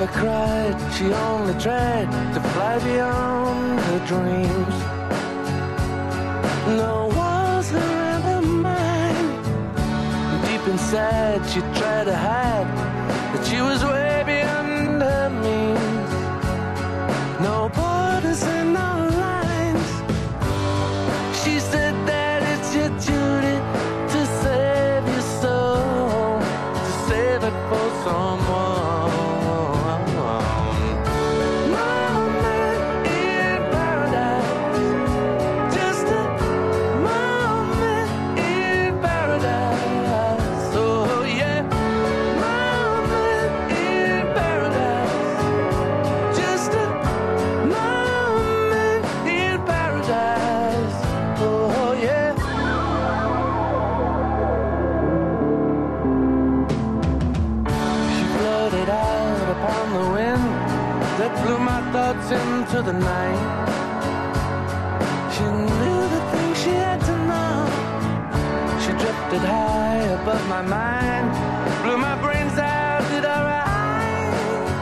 never cried, she only tried to fly beyond her dreams. No walls around her mind. Deep inside she tried to hide that she was way beyond her means. No borders and no lines. She said that it's your duty to save your soul, to save it for someone. Into the night, she knew the things she had to know. She drifted high above my mind, blew my brains out, did alright.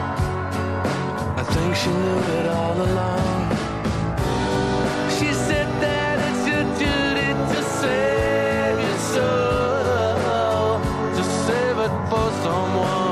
I think she knew it all along. She said that it's your duty to save your soul, to save it for someone.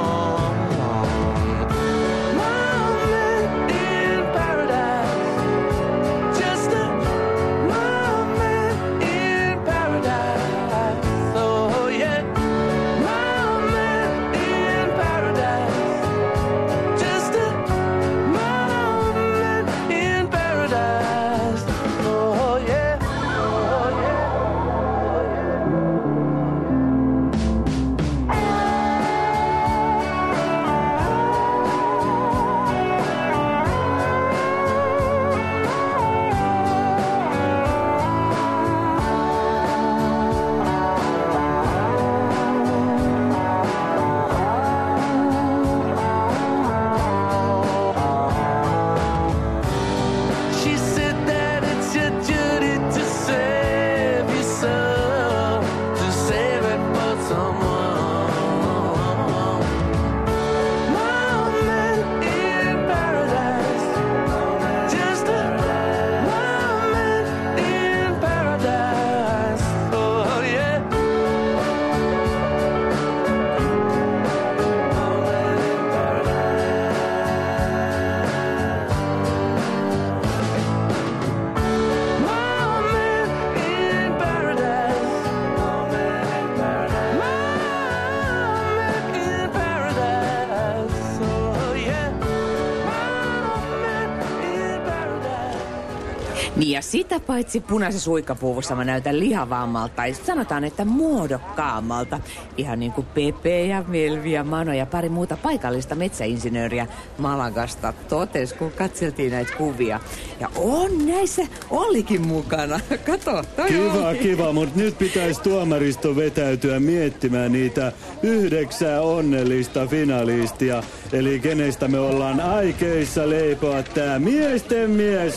Ja sitä paitsi punaisessa suikkapuvussa mä näytän lihavaammalta. Ja sanotaan, että muodokkaammalta. Ihan niin kuin Pepe ja Melvi ja Mano ja pari muuta paikallista metsäinsinööriä Malagasta totes, kun katseltiin näitä kuvia. Ja on näissä Ollikin mukana. Kato, Kiva, mutta nyt pitäisi tuomaristo vetäytyä miettimään niitä 9 onnellista finalistia. Eli kenestä me ollaan aikeissa leipoa tää miesten mies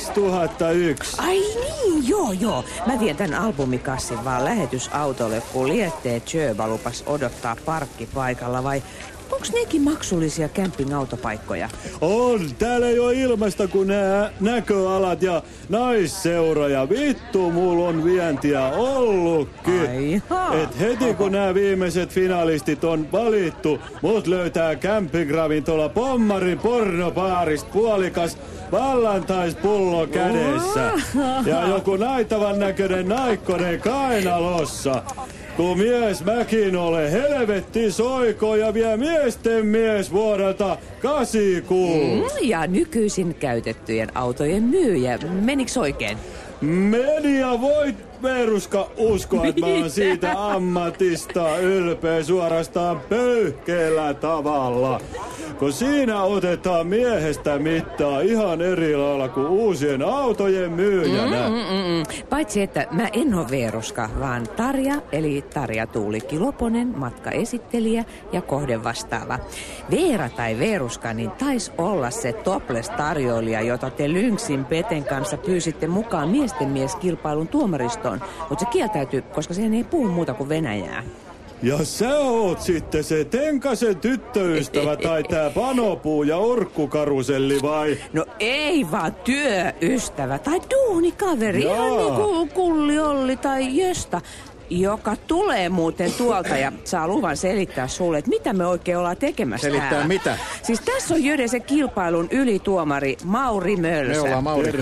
2001. Ai niin, joo. Mä vien tän albumikassin vaan lähetysautolle, kun Liette Tjöba lupas odottaa parkkipaikalla, vai onks nekin maksullisia camping-autopaikkoja? On, täällä ei ole ilmasta kuin nää näköalat ja naisseuroja. Vittu, mulla on vientiä ollutkin. Et heti kun nämä viimeiset finalistit on valittu, mut löytää camping-ravintola Pommarin pornobaarista puolikas vallantainspullo kädessä. Ja joku naitavan näköinen naikkonen kainalossa. Kun mies mäkin ole helvetti soiko ja vie miesten mies vuodelta 86. Ja nykyisin käytettyjen autojen myyjä. Meniks oikein? Meni ja voit Veruska uskoa, että mä oon siitä ammatista ylpeä suorastaan pöyhkeällä tavalla. Kun siinä otetaan miehestä mittaa ihan eri lailla kuin uusien autojen myyjänä. Paitsi, että mä en ole Veruska, vaan Tarja, eli Tarja Tuulikki Loponen, matkaesittelijä ja kohdevastaava. Veera tai Veruska, niin taisi olla se topless-tarjoilija, jota te Lynksin Peten kanssa pyysitte mukaan miesten mieskilpailun tuomaristoon. Mutta se kieltäytyi, koska sehän ei puhu muuta kuin venäjää. Ja sä oot sitten se Tenkasen tyttöystävä tai tää Panopuu ja Orkkukaruselli vai? No ei vaan työystävä tai duunikaveri, ihan niinku Kulli, Olli tai Jösta, joka tulee muuten tuolta ja saa luvan selittää sulle, että mitä me oikein ollaan tekemässä. Selittää mitä? Siis tässä on Jödesen kilpailun ylituomari Mauri Mölsä. Me ollaan Mauri.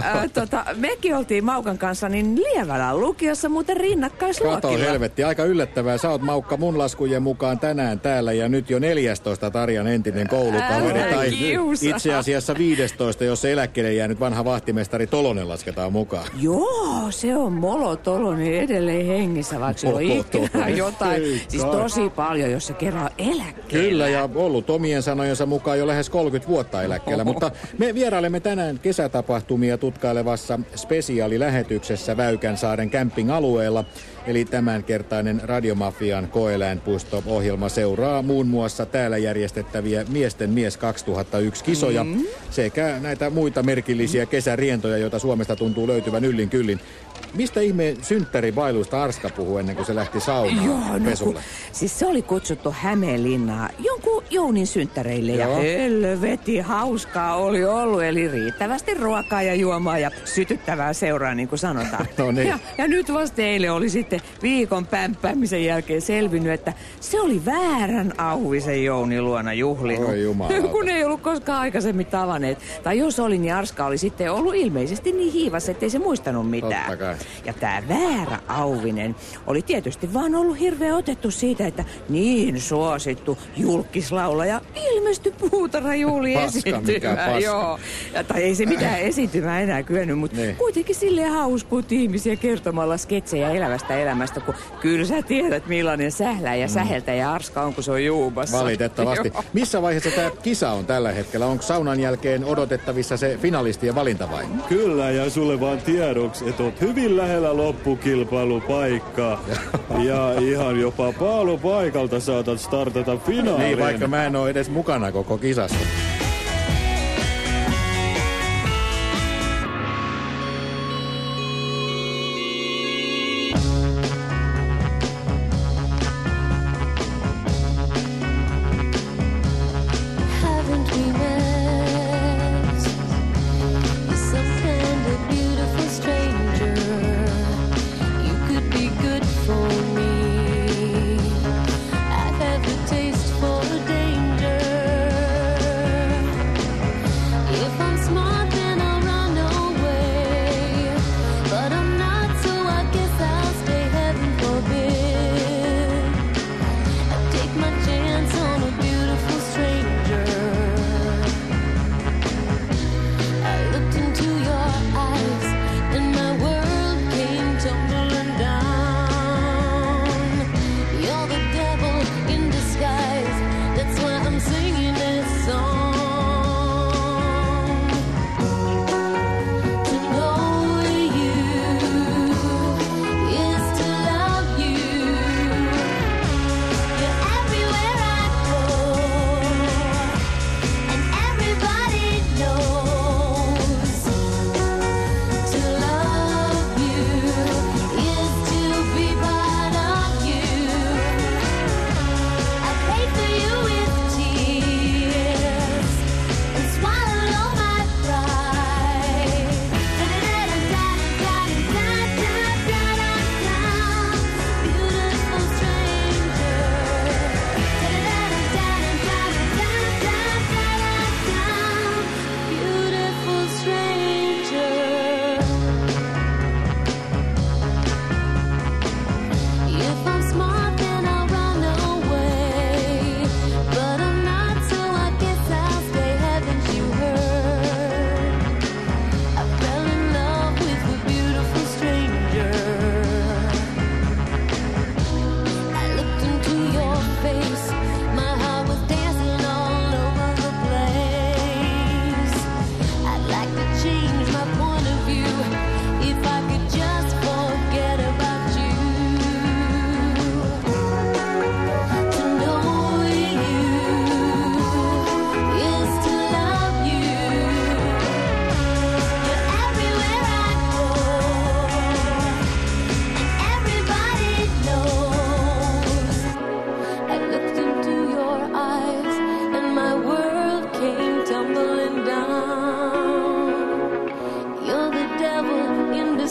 Mekin oltiin Maukan kanssa niin Lievälän lukiossa muuten rinnakkaisluokilla. Kato helvetti, aika yllättävää. Sä oot Maukka mun laskujen mukaan tänään täällä ja nyt jo 14 Tarjan entinen koulukaveri. Tai itse asiassa 15, jos se eläkkeelle jäänyt vanha vahtimestari Tolonen lasketaan mukaan. Joo, se on Molo Tolonen edelleen hengissä, vaikka se on ikkinä jotain. Siis tosi paljon, jos se kerran eläkkeellä. Kyllä, ja ollut omien sanojensa mukaan jo lähes 30 vuotta eläkkeellä. Mutta me vierailemme tänään kesätapahtumia tutkailevassa spesiaalilähetyksessä Väykänsaaren camping-alueella. Eli tämänkertainen Radiomafian koeläinpuisto-ohjelma seuraa muun muassa täällä järjestettäviä Miesten mies 2001 kisoja sekä näitä muita merkillisiä kesärientoja, joita Suomesta tuntuu löytyvän yllin kyllin. Mistä ihmeen synttäribailuista Arska puhui ennen kuin se lähti saunaan pesulle? Siis se oli kutsuttu Hämeenlinnaan jonkun Jounin synttäreille ja helveti hauskaa oli ollut. Eli riittävästi ruokaa ja juomaa ja sytyttävää seuraa, niin kuin sanotaan. No niin. Ja nyt vasta eilen oli sitten viikon pämpäämisen jälkeen selvinnyt, että se oli väärän Auvisen Jounin luona juhlinut. Oi jumalauta. Kun ei ollut koskaan aikaisemmin tavanneet. Tai jos oli, niin Arska oli sitten ollut ilmeisesti niin hiivas, ettei se muistanut mitään. Totta kai. Ja tää väärä Auvinen oli tietysti vaan ollut hirveä otettu siitä, että niin suosittu julkislaulaja ilmestyi puutarhajuhliin esiintymään. Joo. Tai ei se mitään esiintymään enää kyennyt, mutta kuitenkin silleen hauskuutti ihmisiä kertomalla sketsejä elävästä elämästä, kun kyllä sä tiedät millainen sählää ja säheltäjä Arska on, kun se on juubassa. Valitettavasti. Missä vaiheessa tämä kisa on tällä hetkellä? Onko saunan jälkeen odotettavissa se finalistien valinta vai? Kyllä, ja sulle vaan tiedoksi, että oot hyvin lähellä loppukilpailupaikkaa. Ja ihan jopa paalupaikalta saatat startata finaaliin. Niin, vaikka mä en ole edes mukana koko kisassa.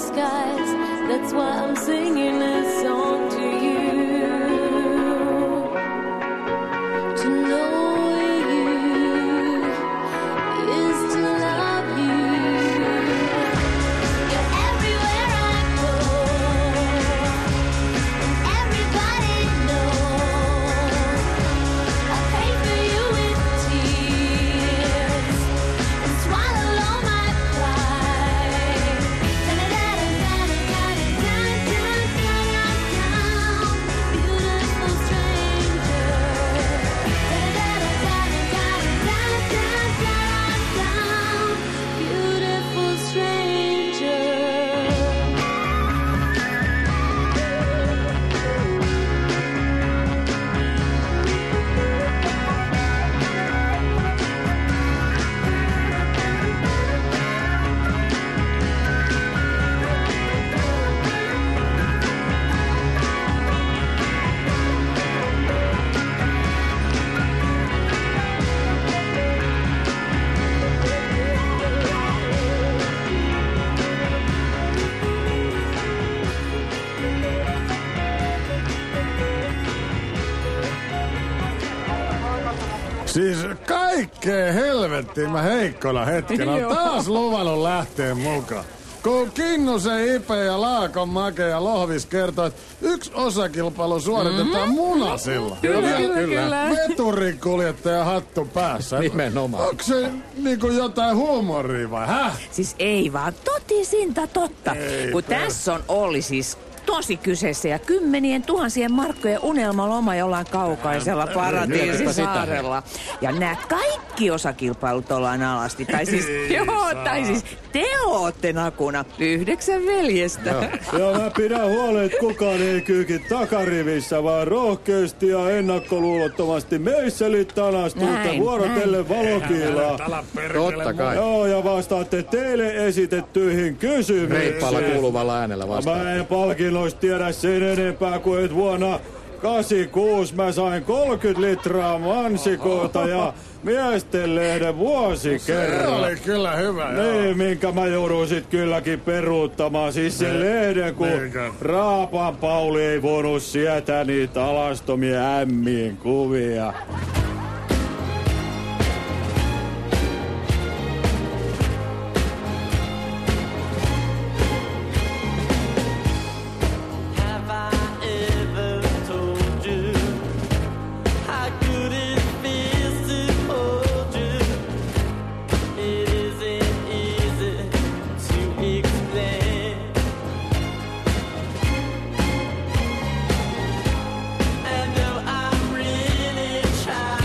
skies. That's why I'm singing this song to you. To know you is to love you. You're everywhere I go, and everybody knows. I pray for you with tears and swallow all my pride. Beautiful stranger. Beautiful stranger. Siis kaikkea helvettiin mä heikkona hetkenä on taas luvannut lähteä mukaan. Kun Kinnusen, Ipe ja Laakon Make ja Lohvis kertoo, että yksi osakilpailu suoritetaan Munasilla. Kyllä. Veturikuljettaja hattu päässä. Nimenomaan. Onko se niinku jotain huumoria vai Siis ei vaan totisinta totta. Ei Kun tässä on Olli siis tosi kyseessä ja 10,000 markkojen unelmaloma jollain kaukaisella paratiisisaarella. Ja nämä kaikki osakilpailut ollaan alasti. Tai siis, tai siis te ootte nakuna 9 veljestä. Ja mä pidän huolen, että kukaan ei kyyki takarivissä, vaan rohkeasti ja ennakkoluulottomasti meisselit tanastuutta vuorotellen valokiilaa. Totta kai. Joo, ja vastaatte teille esitettyihin kysymyksiin. Reippaalla kuuluvalla äänellä vastaan. Mä en palkinnoista tiedä sen enempää kuin, että vuonna 86 mä sain 30 litraa mansikoita ja Miestenlehden vuosikerran. Se oli kyllä hyvä, niin, minkä mä joudun sit kylläkin peruuttamaan. Siis sen lehden, kun Raapan Pauli ei voinut sietää niitä alastomia ämmien kuvia. Try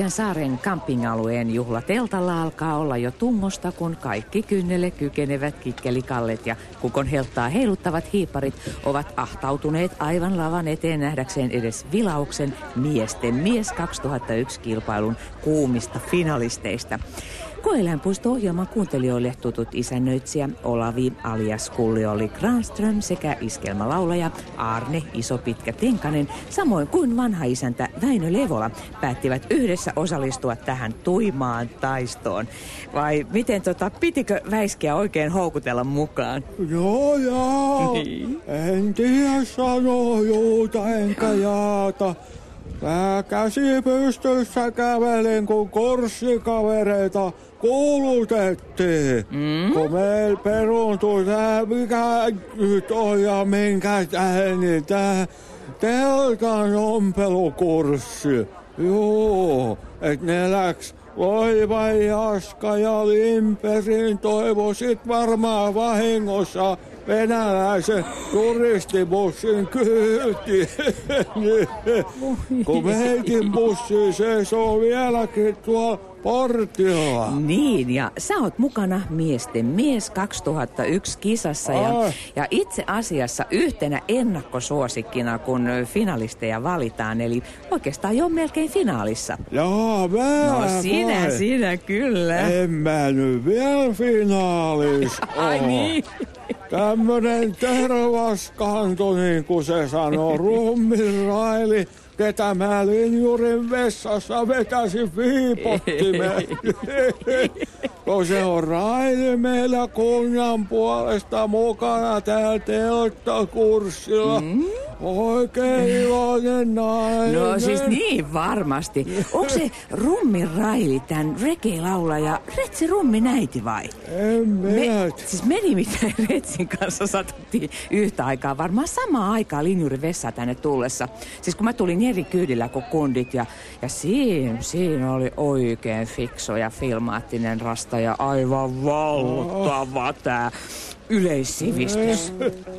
Väykän saaren campingalueen juhlateltalla alkaa olla jo tungosta, kun kaikki kynnelle kykenevät kikkelikallet ja kukon helttaa heiluttavat hiiparit ovat ahtautuneet aivan lavan eteen nähdäkseen edes vilauksen Miesten mies 2001 kilpailun kuumista finalisteista. Koeläinpuisto-ohjelman kuuntelijoille tutut isännöitsijä Olavi alias Kulli-Olli Granström sekä iskelmälaulaja Arne Isopitkä Tenkanen, samoin kuin vanha isäntä Väinö Levola, päättivät yhdessä osallistua tähän tuimaan taistoon. Vai miten pitikö Väiskiä oikein houkutella mukaan? Joo. Niin. En tiedä sanoa juuta enkä jaata. Mä käsi pystyssä kävelen, kun kurssikavereita kuulutettiin. Kun meillä peruuntui tää, mikä nyt on ja minkä tähän, niin tää teltan ompelukurssi. Joo, et ne läks Loiva, Jaska ja Limperin toivoisit varmaan vahingossa venäläisen turistibussin kyytiin. Kun meitin bussi seisoo vieläkin tuolla portilla. Niin, ja sä oot mukana Miesten mies 2001 kisassa ja itse asiassa yhtenä ennakkosuosikkina, kun finalisteja valitaan, eli oikeastaan jo melkein finaalissa. Jaa, mä sinä kyllä. En mä nyt vielä finaalissa Ai niin. Tämmönen tervaskanto, niin kuin se sanoo, rummiraili, ketä mä linjurin vessassa vetäsin viipottimeen. Kun se on Raili meillä kunnan puolesta mukana täällä telttakurssilla. Oikein iloinen nainen. No siis niin varmasti. Onko se Rummin Raili tän reggae-laulaja Retsi Rummin äiti vai? En minä. Siis me nimittäin Retsin kanssa satuttiin yhtä aikaa, varmaan samaa aikaa linjurin vessaan tänne tullessa. Siis kun mä tulin eri kyydillä kuin kundit ja siinä oli oikein fikso ja filmaattinen rasta ja aivan valtava tää yleissivistys.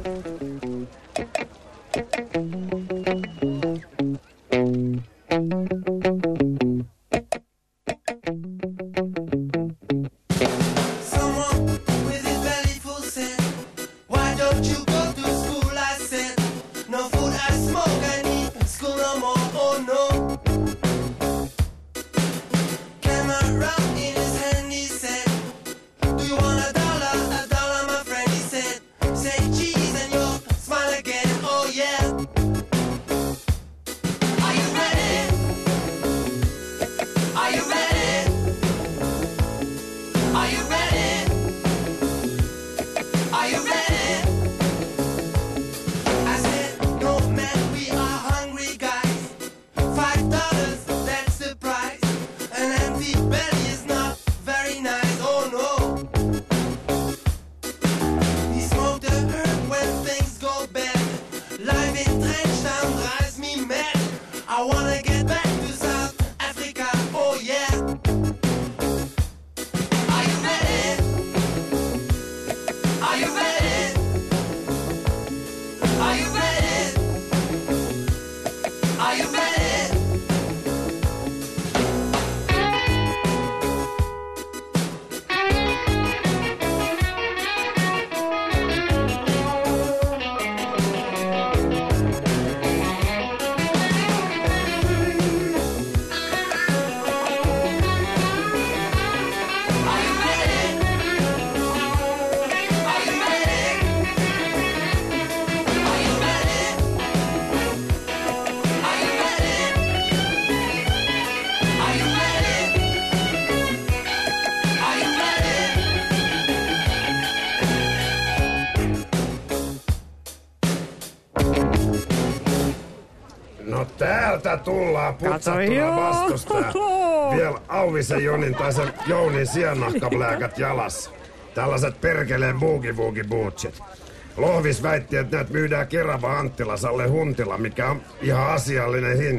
Täältä tullaan putsattuna vastustaa. Vielä Auvisen Jonin tai sen Jounin siannahkapläkät jalassa. Tällaiset perkeleen boogie-bootsit. Lohvis väitti, että näitä myydään Kerava Anttilasalle huntilla, mikä on ihan asiallinen hinta.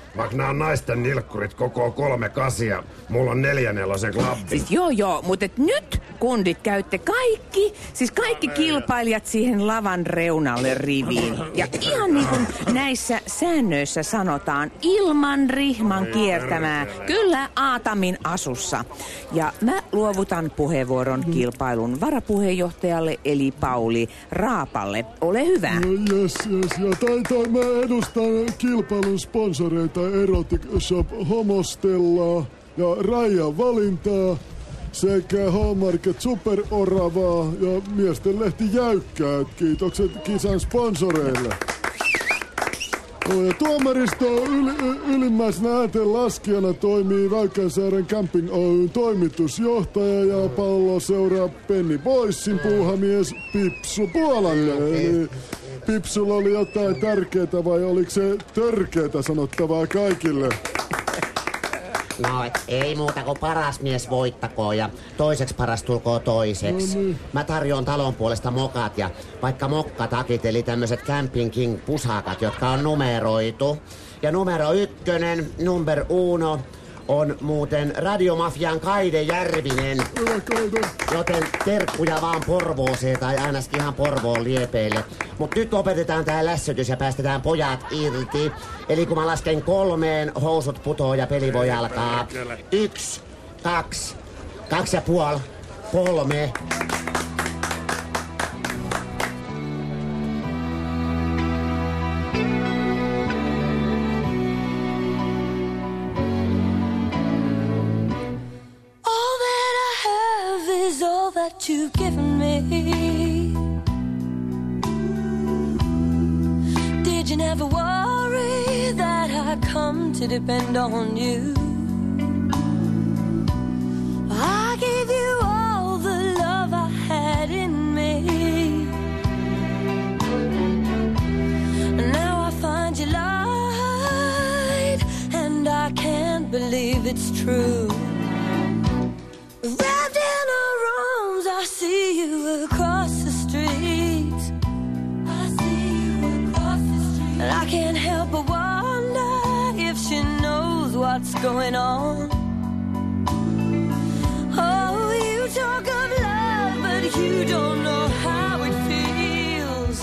Vaikka nää on naisten nilkkurit koko 3 kasia, mulla on 4/4 klabbi. Siis joo, mutta nyt kundit käytte kaikki kilpailijat siihen lavan reunalle riviin. Ja ihan niin kuin näissä säännöissä sanotaan, ilman rihman kiertämää, kyllä Aatamin asussa. Ja mä luovutan puheenvuoron kilpailun varapuheenjohtajalle eli Pauli Raapalle. Ole hyvä. Yes. Ja mä edustan kilpailun sponsoreita Erotic Shop Homostellaa ja Rajan Valintaa sekä Hallmarket Superoravaa ja Miesten lehti Jäykkää. Kiitokset kisan sponsoreille. Ja tuomaristo ylimmäisenä ääntenlaskijana toimii Välkänsaaren Camping Oyn toimitusjohtaja ja palloseuraa Penny Boysin puuhamies Pipsu Puolainen. Eli Pipsulla oli jotain tärkeää vai oliko se törkeää sanottavaa kaikille? No, ei muuta kuin paras mies voittakoon ja toiseksi paras tulkoon toiseksi. No niin. Mä tarjoan talon puolesta mokat ja vaikka mokkatakit eli tämmöiset Camping King pusakat, jotka on numeroitu. Ja numero 1, number 1, on muuten Radiomafian Kaide Järvinen. Joten terkkuja vaan Porvooseen tai ainakin ihan Porvoon liepeille. Mut nyt lopetetaan tää lässytys ja päästetään pojat irti. Eli kun mä lasken 3, housut putoo ja peli voi alkaa. 1, 2, 2,5, 3. That you've given me. Did you never worry that I come to depend on you? I gave you all the love I had in me. Now I find you lied, and I can't believe it's true. Wrapped in her arms, I see you across the street. And I can't help but wonder if she knows what's going on. Oh, you talk of love, but you don't know how it feels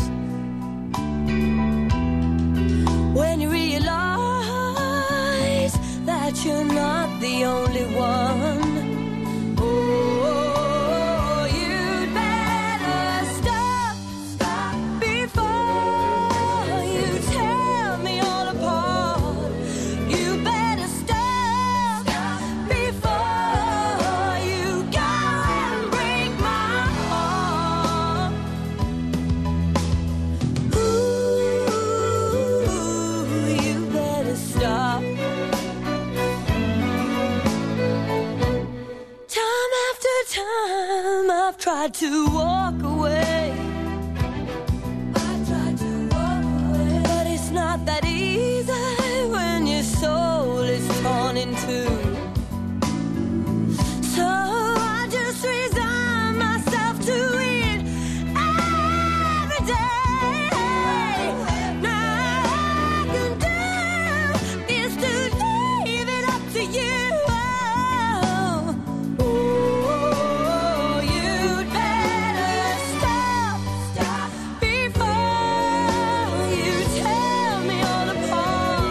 when you realize that you're not the only one. Tried to walk away. But it's not that easy when your soul is torn in two. So I just resign myself to it every day. Now all I can do is to leave it up to you. Before you tear me all apart.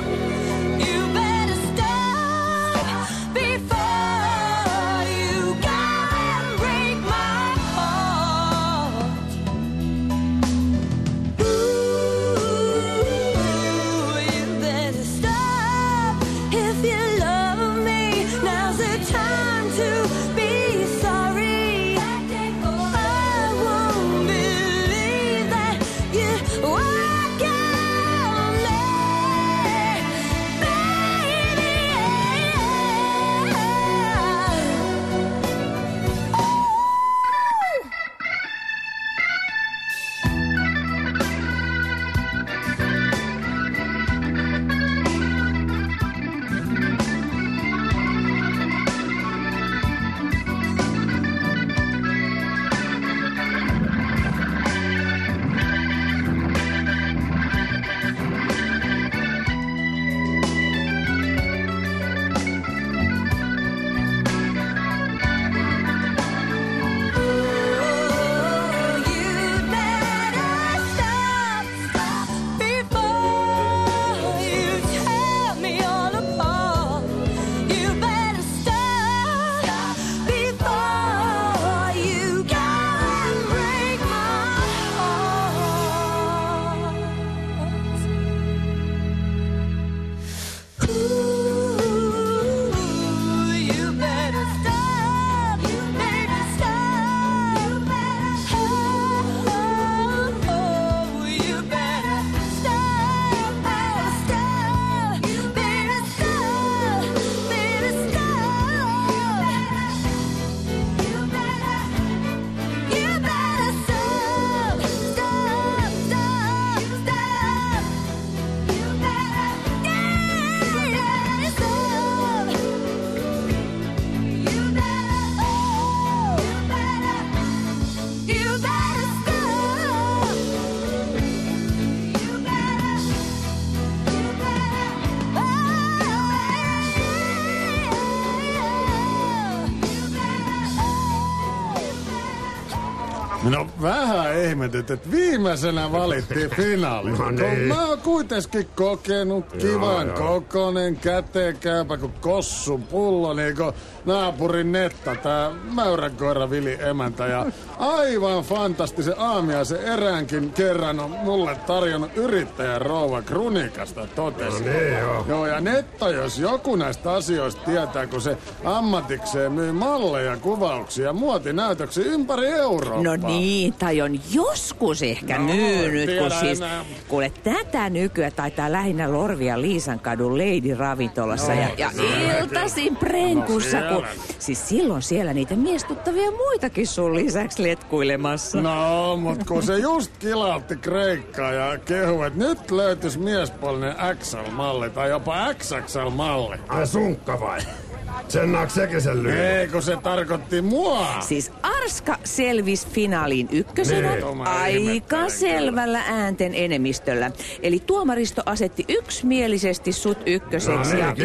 No vähän ihmetyt, että viimeisenä valittiin finaali. No niin. Kun mä oon kuitenkin kokenut kivan kokonen käteenkäypä kuin kossun pullo, niin kuin naapurin Netta, tää mäyränkoira Vili emäntä. Ja aivan fantastisen aamiaisen eräänkin kerran on mulle tarjonnut yrittäjän rouva Krunikasta, totesi. No niin, joo. Joo, ja Netta, jos joku näistä asioista tietää, kun se ammatikseen myy malleja, kuvauksia ja muotinäytöksiä ympäri Eurooppaa. No niin, tai on joskus ehkä myynyt, kun siis... Kuule, tätä nykyään taitaa lähinnä Lorvia Liisankadun Lady-ravintolassa ja iltaisin Prenkussa, kun... Siis silloin siellä niitä miestuttavia muitakin sun lisäksi letkuilemassa. No, mut kun se just kilautti Kreikkaa ja kehu, että nyt löytyisi miespuolinen XL-malli tai jopa XXL-malli. Ai sunkka vai? Sennaaks sekin sen lyö? Ei, kun se tarkoitti mua. Siis Arska selvisi finaaliin ykkösenä aika selvällä äänten enemmistöllä. Eli tuomaristo asetti yksimielisesti sut ykköseksi ja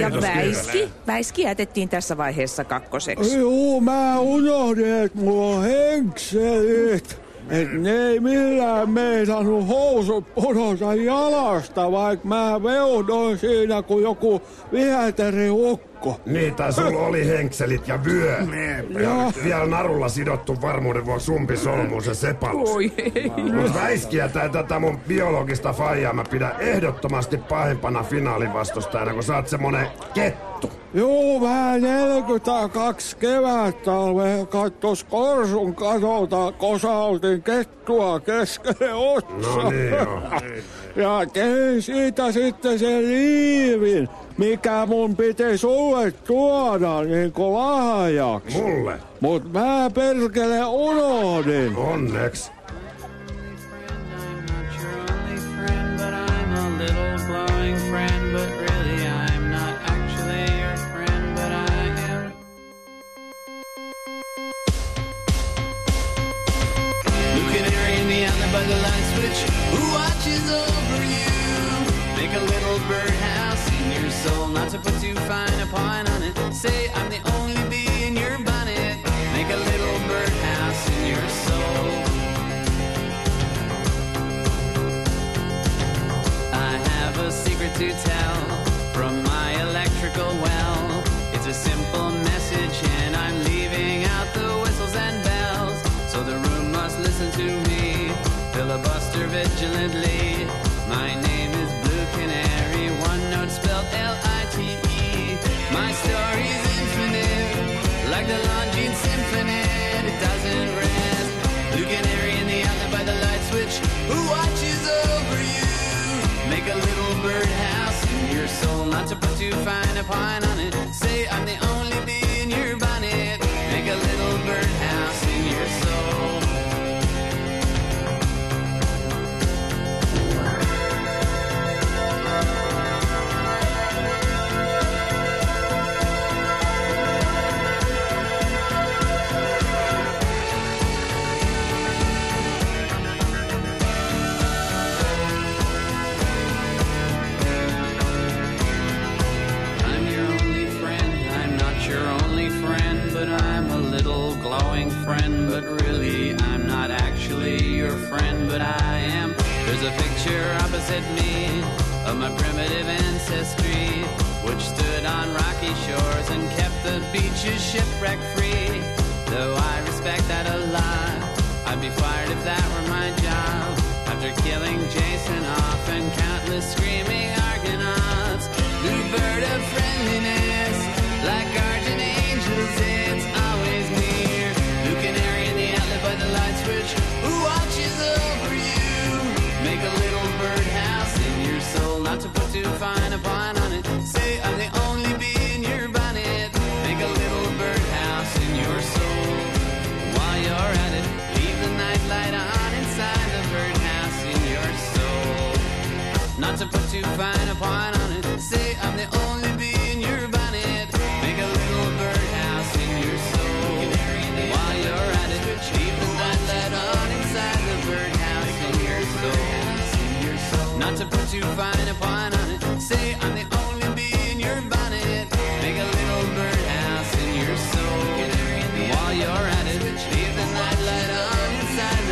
Väiski jätettiin tässä vaiheessa kakkoseksi. Juu, mä unohdin, että mulla on henkselit. Et ne ei millään meinannut housut pudota jalasta, vaikka mä veudoin siinä kuin joku viheteri-ukko. Niin, tai sulla oli henkselit ja vyö. Ja vielä narulla sidottu varmuuden vuoksi umpisolmuun se sepalus. Oi ei. Mut Väiskiä tai tätä mun biologista faijaa mä pidän ehdottomasti pahimpana finaalin vastustajana, kun sä oot semmonen kettu. Juu, mä 42 kevättalve kattos Korsun katolta kosautin kettua keskelle otsaa. No niin, joo. Ja tein siitä sitten sen liivin, mikä mun piti sulle tuoda niinku lahjaksi. Mulle? Mut mä perkele unohdin. Onneks. By the light switch, who watches over you? Make a little birdhouse in your soul, not to put too fine a point on it. Say I'm the only bee in your bonnet. Make a little birdhouse in your soul. I have a secret to tell from my electrical well. It's a simple message and I'm leaving out the whistles and bells. So the room must listen to me. Filibuster vigilantly. My name is Blue Canary, one note spelled L-I-T-E. My story's infinite, like the Longines Symphony. It doesn't rest. Blue Canary in the outlet by the light switch, who watches over you? Make a little birdhouse in your soul, not to put too fine a point on it. Say I'm the only bee in your bonnet. Make a little birdhouse in your soul. Friend, but really I'm not actually your friend, but I am. There's a picture opposite me of my primitive ancestry, which stood on rocky shores and kept the beaches shipwreck free. Though I respect that a lot, I'd be fired if that were my job. After killing Jason off and countless screaming Argonauts, new bird of friendliness, like guardian angels, it's always near. Canary in the outlet by the light switch, who watches over you? Make a little birdhouse in your soul, not to put too fine a point on it. Say I'm the only bee in your bonnet. Make a little birdhouse in your soul. While you're at it, leave the night light on inside the birdhouse in your soul. Not to put too fine a point on it. Say I'm the only bee in your bonnet. Make a little birdhouse in your soul. While you're at it, leave the night light on inside the birdhouse in your soul. Not to put too fine a point on it. Say I'm the only bee in your bonnet. Make a little birdhouse in your soul. While you're at it, leave the night light on inside the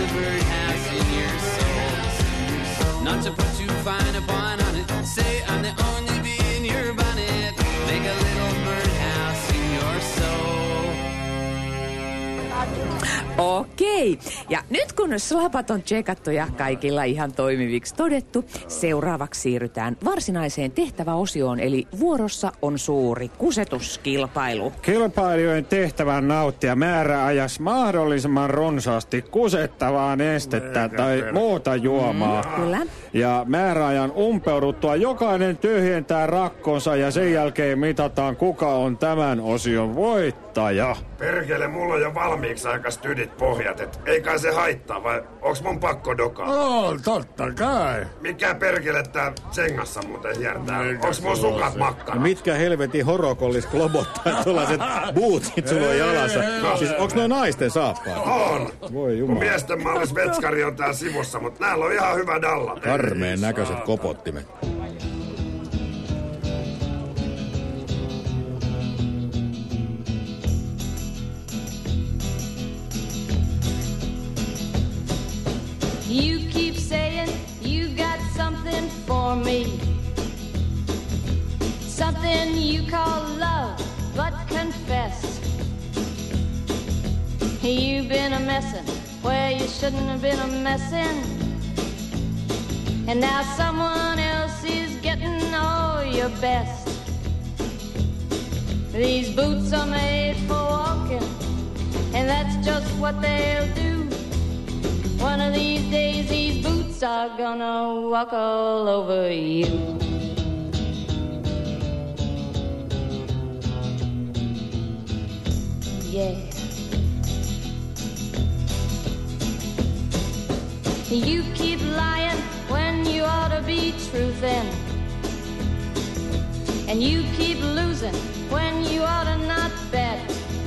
Okei. Ja nyt kun slapat on tsekattu ja kaikilla ihan toimiviksi todettu, seuraavaksi siirrytään varsinaiseen tehtäväosioon, eli vuorossa on suuri kusetuskilpailu. Kilpailijoiden tehtävä on nauttia määräajassa mahdollisimman runsaasti kusettavaa nestettä tai muuta juomaa. Kyllä. Ja määräajan umpeuduttua jokainen tyhjentää rakkonsa ja sen jälkeen mitataan, kuka on tämän osion voittaja. Perkele, mulla on jo valmiiksi aika stydit pohjat, et ei kai se haittaa, vai onks mun pakko dokaa? Totta kai. Mikä perkele tää sengassa muuten hiertää? Onks mun sukat makkana? Mitkä helvetin horokollis klobottaa tuollaiset bootit sulla on jalassa? Siis onks noi naisten saappaat? On. Voi Mun jumala. miesten mallis vetskari on tää sivussa, mut näillä on ihan hyvä dalla. Karmeen näköiset kopottimet. You keep saying you got something for me. Something you call love, but confess. You've been a messin' where you shouldn't have been a messin'. And now someone else is getting all your best. These boots are made for walking, and that's just what they'll do. One of these days these boots are gonna walk all over you. Yeah. You keep lying when you ought to be truthin'. And you keep losing when you ought to not bet.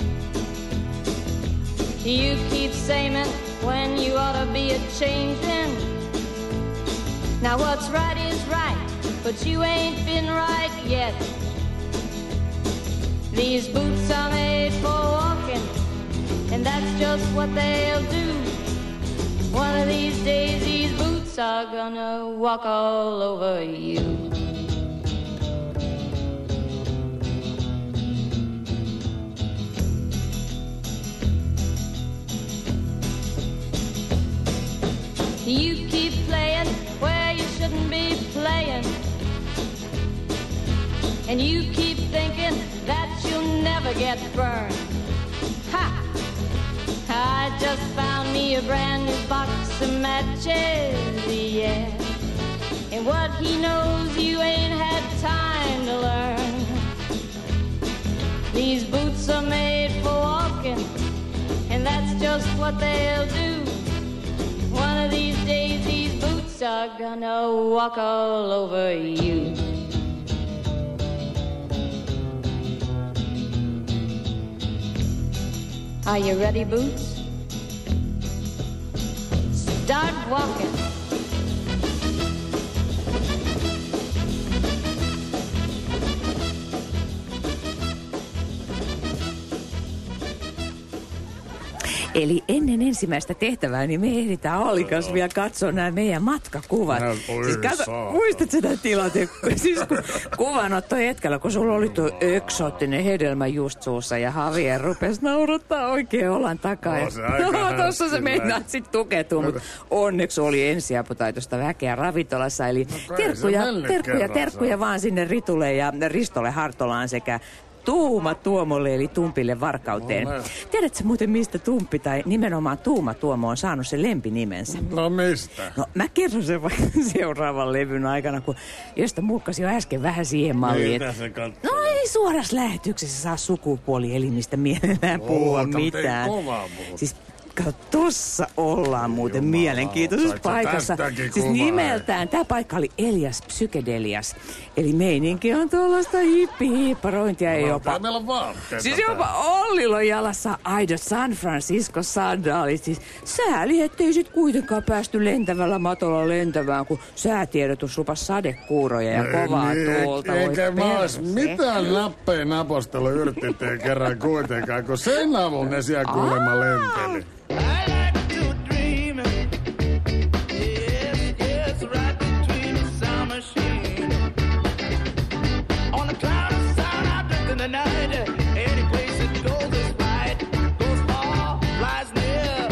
You keep saying when you ought to be a-changin'. Now what's right is right, but you ain't been right yet. These boots are made for walking, and that's just what they'll do. One of these days these boots are gonna walk all over you. You keep playing where you shouldn't be playing. And you keep thinking that you'll never get burned. Ha! I just found me a brand new box of matches, yeah. And what he knows you ain't had time to learn. These boots are made for walking, and that's just what they'll do. One of these days these boots are gonna walk all over you. Are you ready, Boots? Start walking. Eli ennen ensimmäistä tehtävää, niin me ehditään Allikas vielä katsoa nämä meidän matkakuvat. Siis muistatko sitä tilanteen? Siis kun kuvanotto hetkellä, kun sulla oli tuo eksoottinen hedelmä just suussa ja Javier rupesi naurattaa oikein olan takaa. Tuossa se meinaat sitten tukeutua, mutta onneksi oli ensiaputaitosta väkeä ravintolassa. Eli terkkuja vaan sinne Ritulle ja Ristolle Hartolaan sekä Tuuma Tuomolle eli Tumpille Varkauteen. Tiedätkö muuten mistä Tumppi tai nimenomaan Tuuma Tuomo on saanut sen lempinimensä? No mistä? No mä kerron sen vaikka seuraavan levyn aikana, kun josta muukkasin jo äsken vähän siihen malliin. No ei suorassa lähetyksessä saa sukupuolielimistä mielellään puhua mitään. Siis kato, tossa ollaan muuten mielenkiintoisessa paikassa. Siis nimeltään, tää paikka oli Elias Psykedelias. Eli meininki on tuollaista hippihiipparointia jopa. Meillä on vaatteita. Siis jopa Ollilla on jalassa aidot San Francisco sandaalit. Siis sääli, ettei sit kuitenkaan päästy lentävällä matolla lentämään, kun säätiedotus lupas sadekuuroja ja kovaa tuolta. Eikä mä ois mitään nappeja napostelu yrtittiin kerran kuitenkaan, kun sen avun ne siellä kuulemma lenteli. I like to dream. Yes, right between the sound machine. On the cloud of sound, I drift in the night. Any place that goes is right. Goes far, lies near.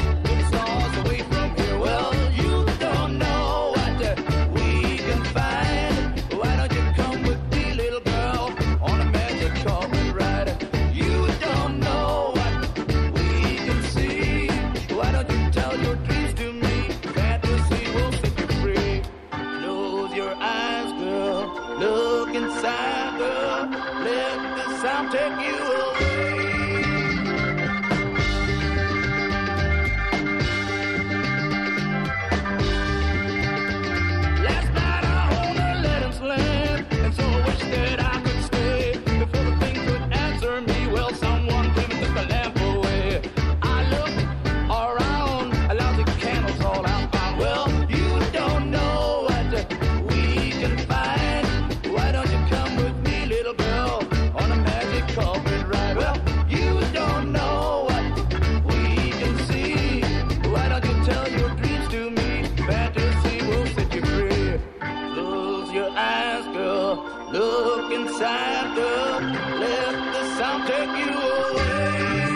side up, let the sound take you away.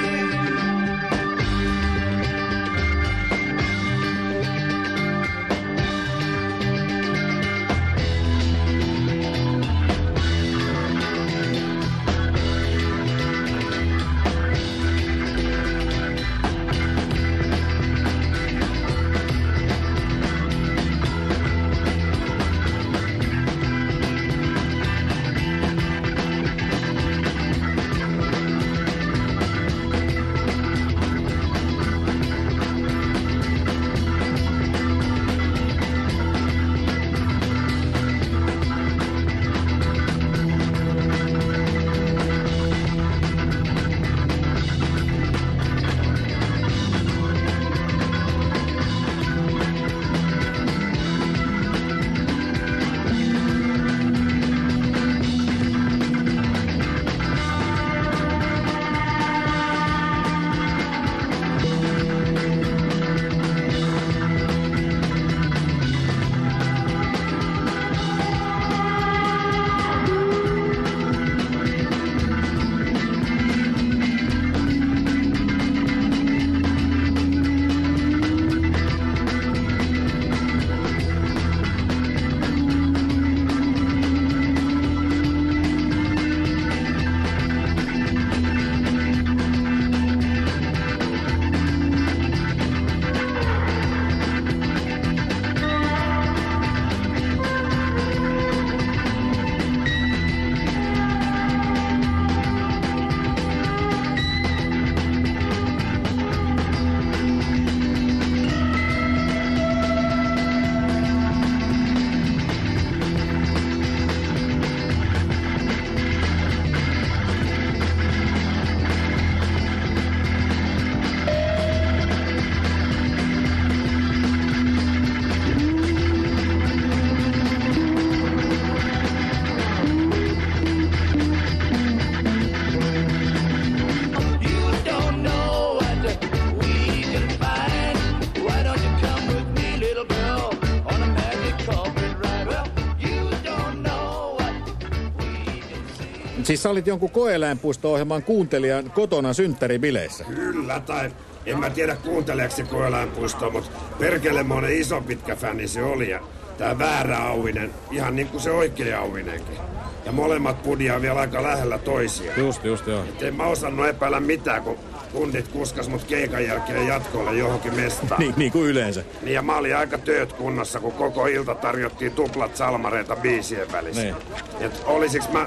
Siis sä olit jonkun koe-eläinpuisto-ohjelman kuuntelijan kotona synttäribileissä. Kyllä, tai en mä tiedä kuunteleeksi koe-eläinpuistoa, mutta perkelemoinen iso pitkä fäni se oli. Ja tää väärä Auvinen, ihan niin kuin se oikea Auvinenkin. Ja molemmat pudia vielä aika lähellä toisiaan. Just joo. Et en mä osannut epäillä mitään, kun kundit kuskas mut keikan jälkeen jatkolle johonkin mestaan. niin kuin yleensä. Niin ja mä olin aika tööt kunnossa, kun koko ilta tarjottiin tuplat salmareita biisien välissä. Niin. Et olisiks mä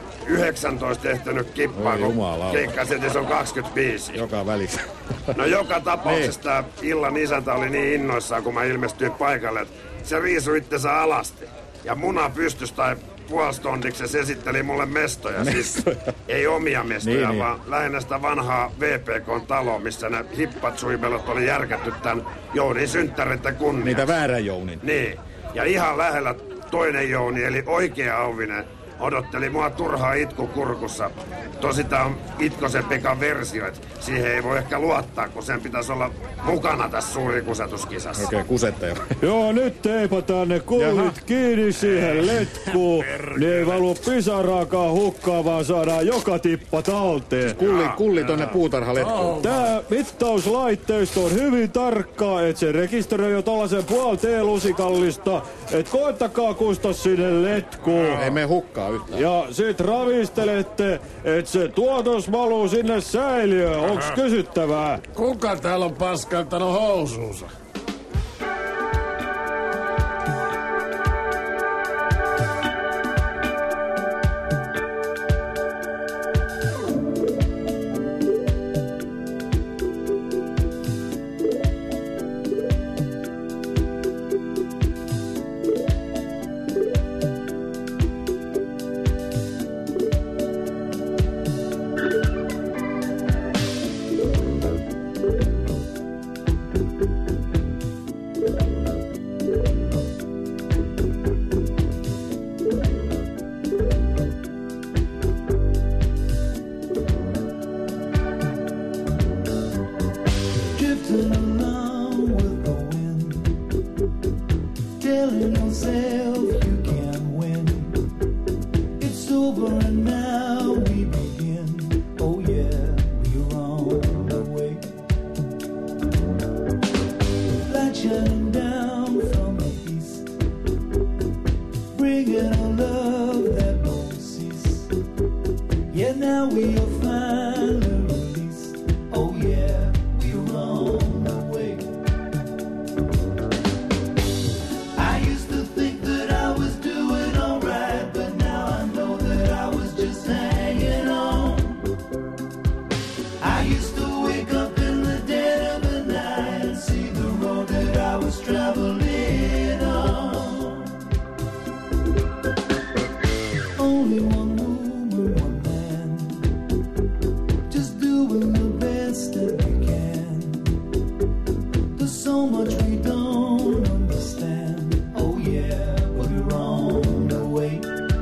19 ehtinyt kippaa, kun keikkasetissa on 25. Joka välissä. No joka tapauksessa tää illan isäntä oli niin innoissaan, kun mä ilmestyin paikalle, että se riisui itsensä alasti. Ja muna pystys tai puolstondiksi se esitteli mulle mestoja. Siis ei omia mestoja, niin. vaan lähinnä sitä vanhaa VPK-taloa, missä ne hippat suibelot oli järkätty tän Jounin synttäreiden kunniaksi. Niitä väärän Jounin. Niin. Ja ihan lähellä toinen Jouni, eli oikea Auvinen, odotteli mua turhaa itku kurkussa. Tosi tää on Itkosen Pekan versio, että siihen ei voi ehkä luottaa, kun sen pitäisi olla mukana tässä suurikusetuskisassa. Okei, kusetta jo. Joo, nyt teipataan ne kullit kiinni siihen letkuun. Ne ei valu pisaraakaan hukkaan, vaan saadaan joka tippa talteen. Kulli tonne puutarhaletkuun. Tää mittauslaitteisto on hyvin tarkkaa, et se rekisteröi jo tollasen puol T-lusikallista. Et koettakaa kustaa sinne letkuun. Ei mene hukkaa yhtään. Ja sit ravistelette, et se tuotos valuu sinne säiliöön. Onks kysyttävää? Kuka täällä on paskantanut housuunsa? Telling yourself you can win. It's over and now. was traveling on. Only one woman, one man, just doing the best that we can. There's so much we don't understand. Oh yeah, but we're on the way.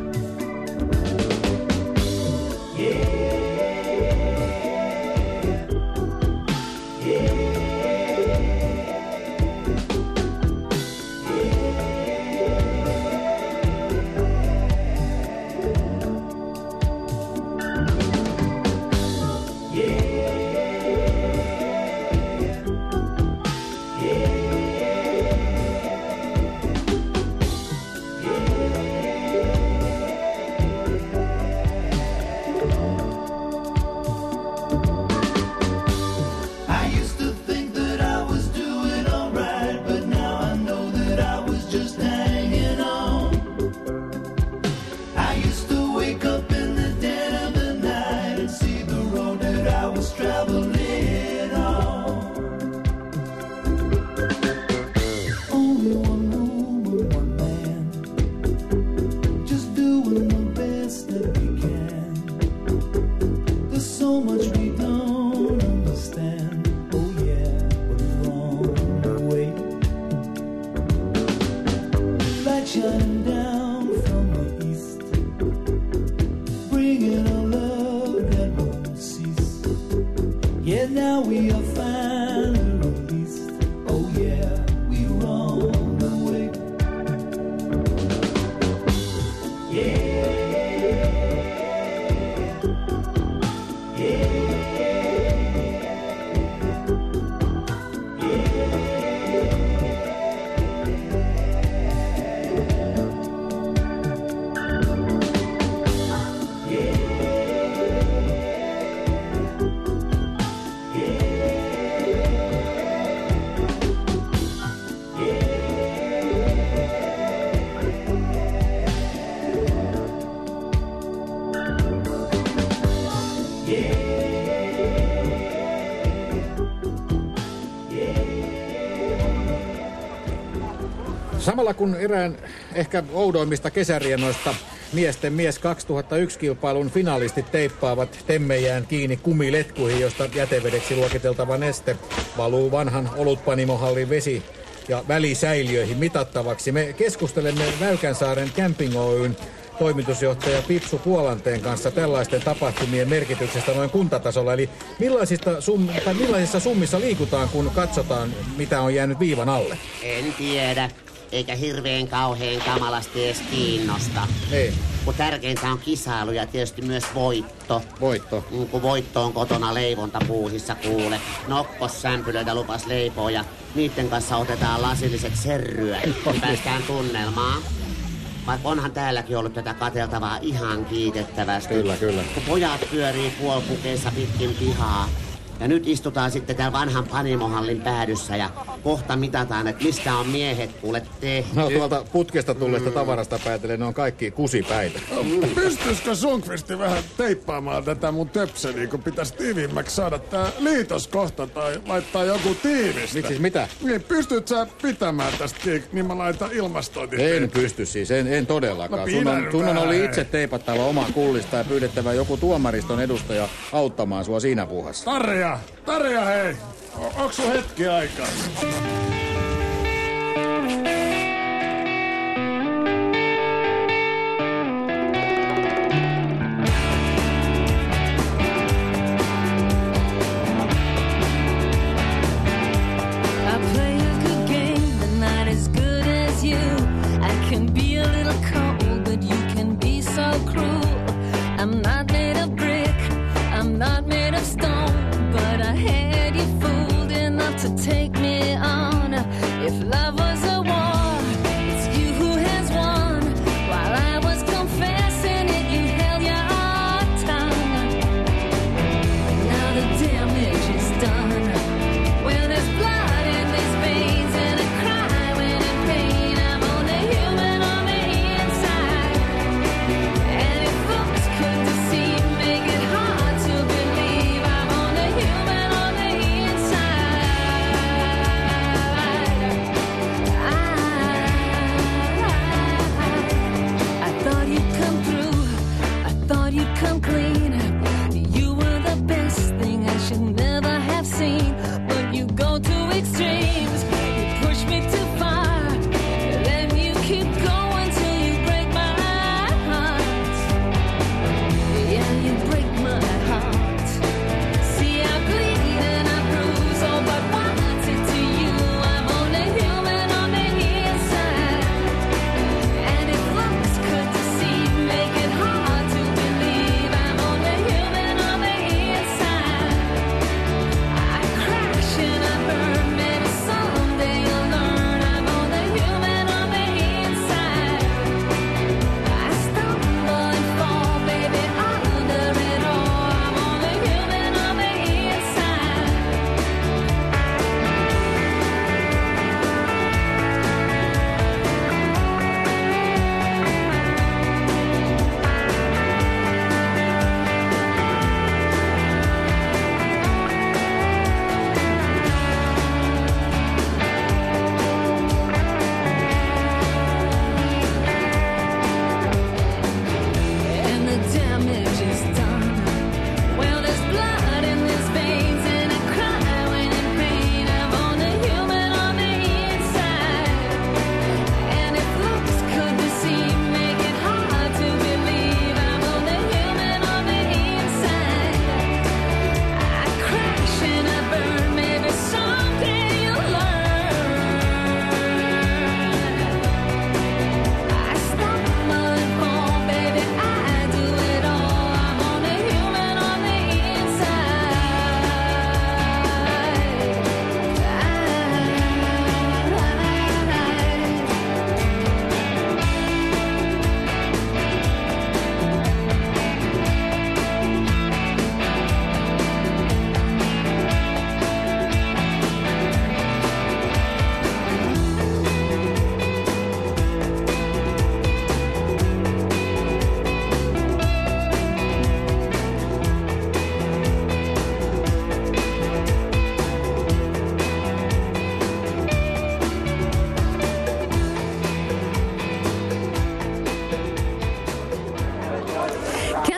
Samalla kun erään ehkä oudoimmista kesärienoista miesten mies 2001-kilpailun finalistit teippaavat temmejään kiinni kumiletkuihin, josta jätevedeksi luokiteltava neste valuu vanhan olutpanimohallin vesi- ja välisäiliöihin mitattavaksi. Me keskustelemme Väykänsaaren Camping Oyn toimitusjohtaja Pipsu Puolanteen kanssa tällaisten tapahtumien merkityksestä noin kuntatasolla. Eli millaisissa summissa liikutaan, kun katsotaan, mitä on jäänyt viivan alle? En tiedä. Eikä hirveän kauheen kamalasti edes kiinnosta. Ei. Kun tärkeintä on kisailu ja tietysti myös voitto. Voitto? Kun voitto on kotona leivontapuuhissa kuule. Nokkossämpylöitä lupas leipoa ja niiden kanssa otetaan lasilliset serryä. Niin päästään tunnelmaan. Vaikka onhan täälläkin ollut tätä kateltavaa ihan kiitettävästi. Kyllä, kyllä. Kun pojat pyörii puolipukeissa pitkin pihaa. Ja nyt istutaan sitten täällä vanhan panimohallin päädyssä ja kohta mitataan, että mistä on miehet kuule tehty. No tuolta putkesta tulleesta tavarasta päätellen ne on kaikki kusipäitä. Pystyisikö Sundqvisti vähän teippaamaan tätä mun töpseliä, kun pitäisi tiiviimmäksi saada tää liitos kohta tai laittaa joku tiivistä? Miksi mitä? Niin, pystyt sä pitämään tästä kiinni, niin mä laitan ilmastointi. En pysty siis, en todellakaan. No, sun oli itse teipattava oma kullista ja pyydettävä joku tuomariston edustaja auttamaan sua siinä puuhassa. Tarja hei! Onks sun hetki aikaa? Not made of stone, but I had you fooled enough to take me on.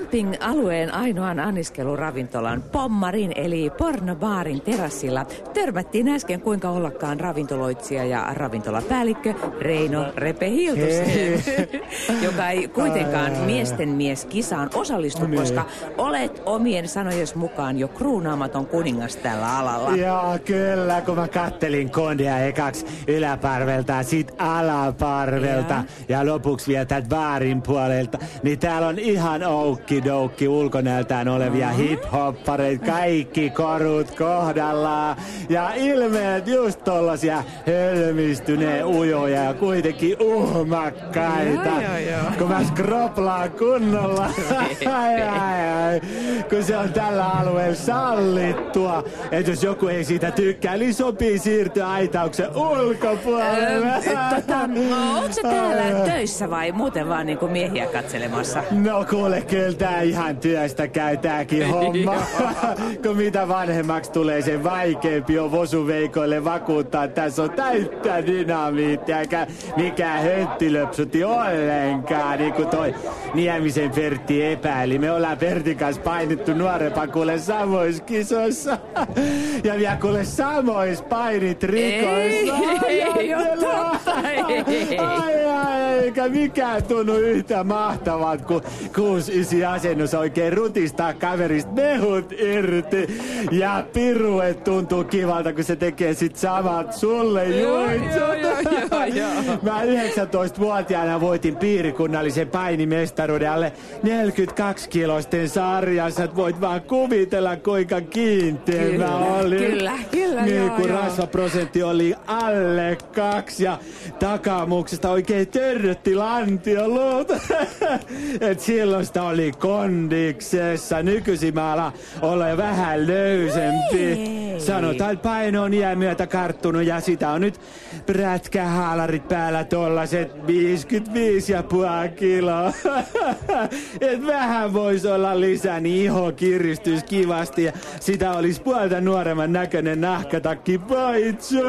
Camping-alueen ainoan anniskeluravintolan Pommarin eli pornobaarin terassilla törmättiin äsken kuinka ollakaan ravintoloitsija ja ravintolapäällikkö Reino Repe Hiltusen, joka ei kuitenkaan miesten mies kisaan osallistu, koska olet omien sanojes mukaan jo kruunaamaton kuningas tällä alalla. Joo, kyllä, kun mä kattelin kondia ekaksi yläparvelta ja sit alaparvelta ja lopuksi vielä täältä baarin puolelta, niin täällä on ihan oukkidoukki ulkonäöltään olevia hip-hoppareita, kaikki korut kohdallaan ja ilmeet just tollasia hölmistyneen ujoja ja kuitenkin uhmakkaita. Kun mä skroplaan kunnolla, kun se on tällä alueella sallittua, että jos joku ei siitä tykkää, niin sopii siirtyä aitauksen ulkopuolelle. Onko se täällä töissä vai muuten vaan niinku miehiä katselemassa? No kuule, kyllä tää ihan työstä käy tääkin homma. Kun mitä vanhemmaksi tulee, sen vaikeampi on vosuveikoille vakuuttaa, että tässä on täyttä dynamiittia, eikä mikään hönttilöpsutti ollenkaan, niin kuin toi Niemisen Pertti epäili. Me ollaan Pertin kanssa painittu nuorempaan kuule samoissa kisoissa. Ja vielä kuule samoissa painitrikoissa. Ei oo totta. Eikä mikään tunnu yhtä mahtavat, kun 6-9 asennus oikein rutistaa kaverista mehut irti. Ja piruet tuntuu kivalta, kun se tekee sit samat sulle juitsut. Mä 19-vuotiaana voitin piirikunnallisen painimestaruuden alle 42-kilosten sarjassa. Et voit vaan kuvitella, kuinka kiinteä mä olin. Kyllä, niin, kun rasvaprosentti oli alle 2 ja takamuksesta oikein törrötti lantiolut. Et silloin sitä oli kondiksessa. Nykyisin mä alan olla vähän löysempi. Sanotaan, että paino on iän myötä karttunut ja sitä on nyt prätkähaalarit päällä tollaset 55,5 kiloa. Et vähän vois olla lisää, niin iho kiristys kivasti ja sitä olisi puolta nuoremman näköinen nahkatakki paitsu.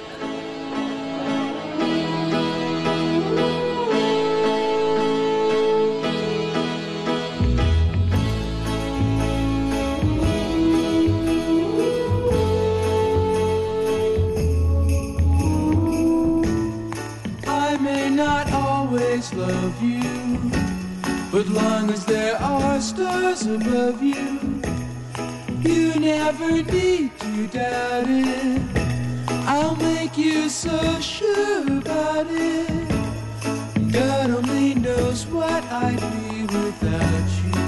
Love you, but long as there are stars above you, you never need to doubt it. I'll make you so sure about it. God only knows what I'd be without you.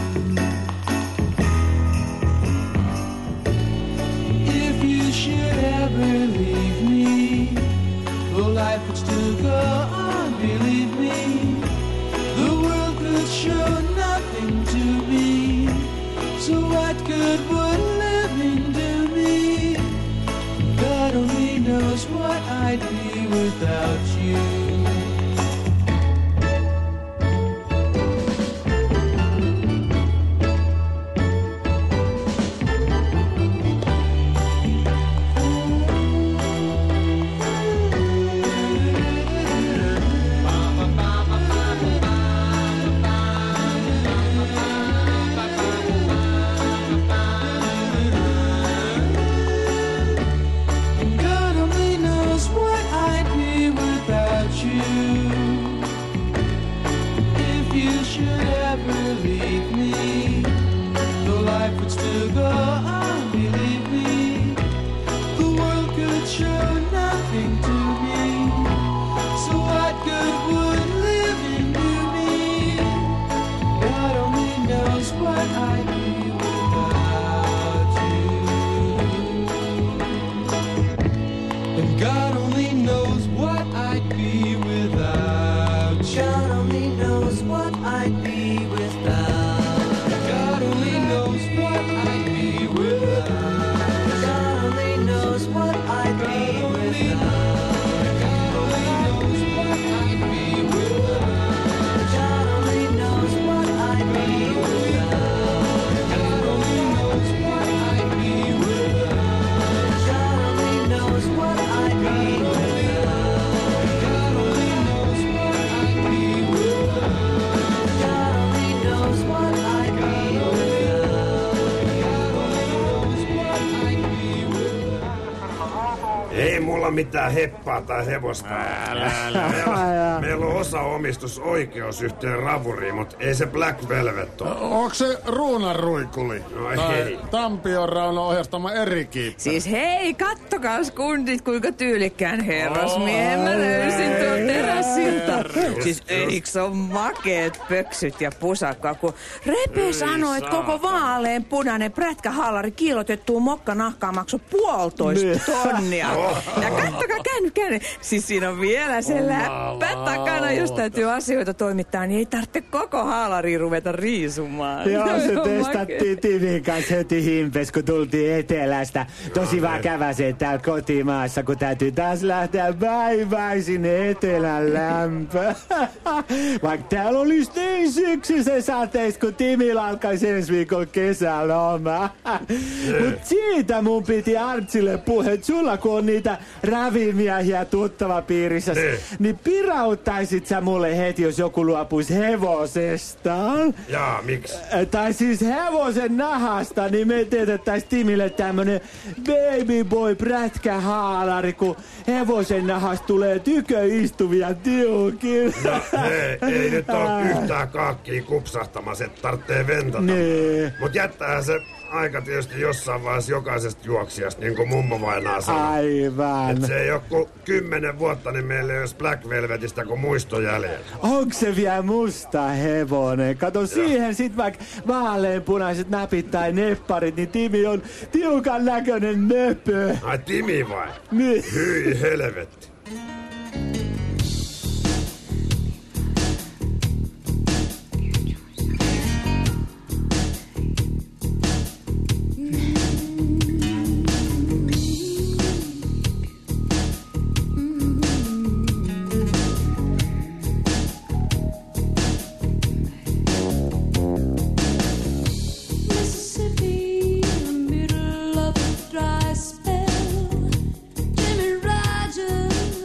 If you should ever leave me, well, life would still go on, believe me. Show nothing to me, so what good would living do me? God only knows what I'd be without you. ole mitään heppaa tai hevosta. Meillä on osaomistusoikeus yhteen ravuriin, mutta ei se Black Velvet ole. Onko se Ruunanruikuli? No tai ei. Tampion Rauno ohjastama Erikiippä? Siis hei, kattokaas kundit, kuinka tyylikkään herrasmiehen mä löysin tuon terassilta. Siis eiks on makeet pöksyt ja pusakka, kun Repe sanoi, että koko vaalean punainen prätkähaalari kiilotettuu mokkanahkaa maksoi 1,5 tonnia. Ja kattokaa, käänny. Siis siinä on vielä se läppä takana, jos täytyy asioita toimittaa, niin ei tarvitse koko haalaria ruveta riisumaan. Joo, se testattiin Timin kanssa heti himpes, kun tultiin etelästä. Tosi vakava se täällä kotimaassa, kun täytyy taas lähteä bye sinne etelän lämpöön. Vaikka täällä olisi niin syksyisen sateis, kun Timillä alkaisi ensi viikolla kesäloma. Mut siitä mun piti Artsille puhua, että sulla kun on niitä ravimiehiä tuttava piirissä, niin pirauttaisit sä mulle heti, jos joku luopuisi hevosestaan? Jaa, miksi? Tai siis hevosen nahasta, niin me teetettäis Timille tämmönen babyboy prätkähaalari, kun hevosen nahasta tulee tyköistuvia tiukin. No ei nyt ole yhtään kaakkiin kupsahtamassa, että tarvitsee ventata. Nee. Mut jättää se aika tietysti jossain vaiheessa jokaisesta juoksijasta, niin kuin mummo vainaa sanoi. Aivan. Et se ei oo kuin 10 vuotta, niin meillä ei olisi Black Velvetistä kuin muistojäljellä. Onko se vielä musta hevonen? Kato siihen sit vaikka vaaleanpunaiset näpit tai nepparit, niin Timi on tiukan näköinen nöpö. Ai Timi vai? Niin. Hyi helvetti. Mississippi, in the middle of a dry spell. Jimmy Rogers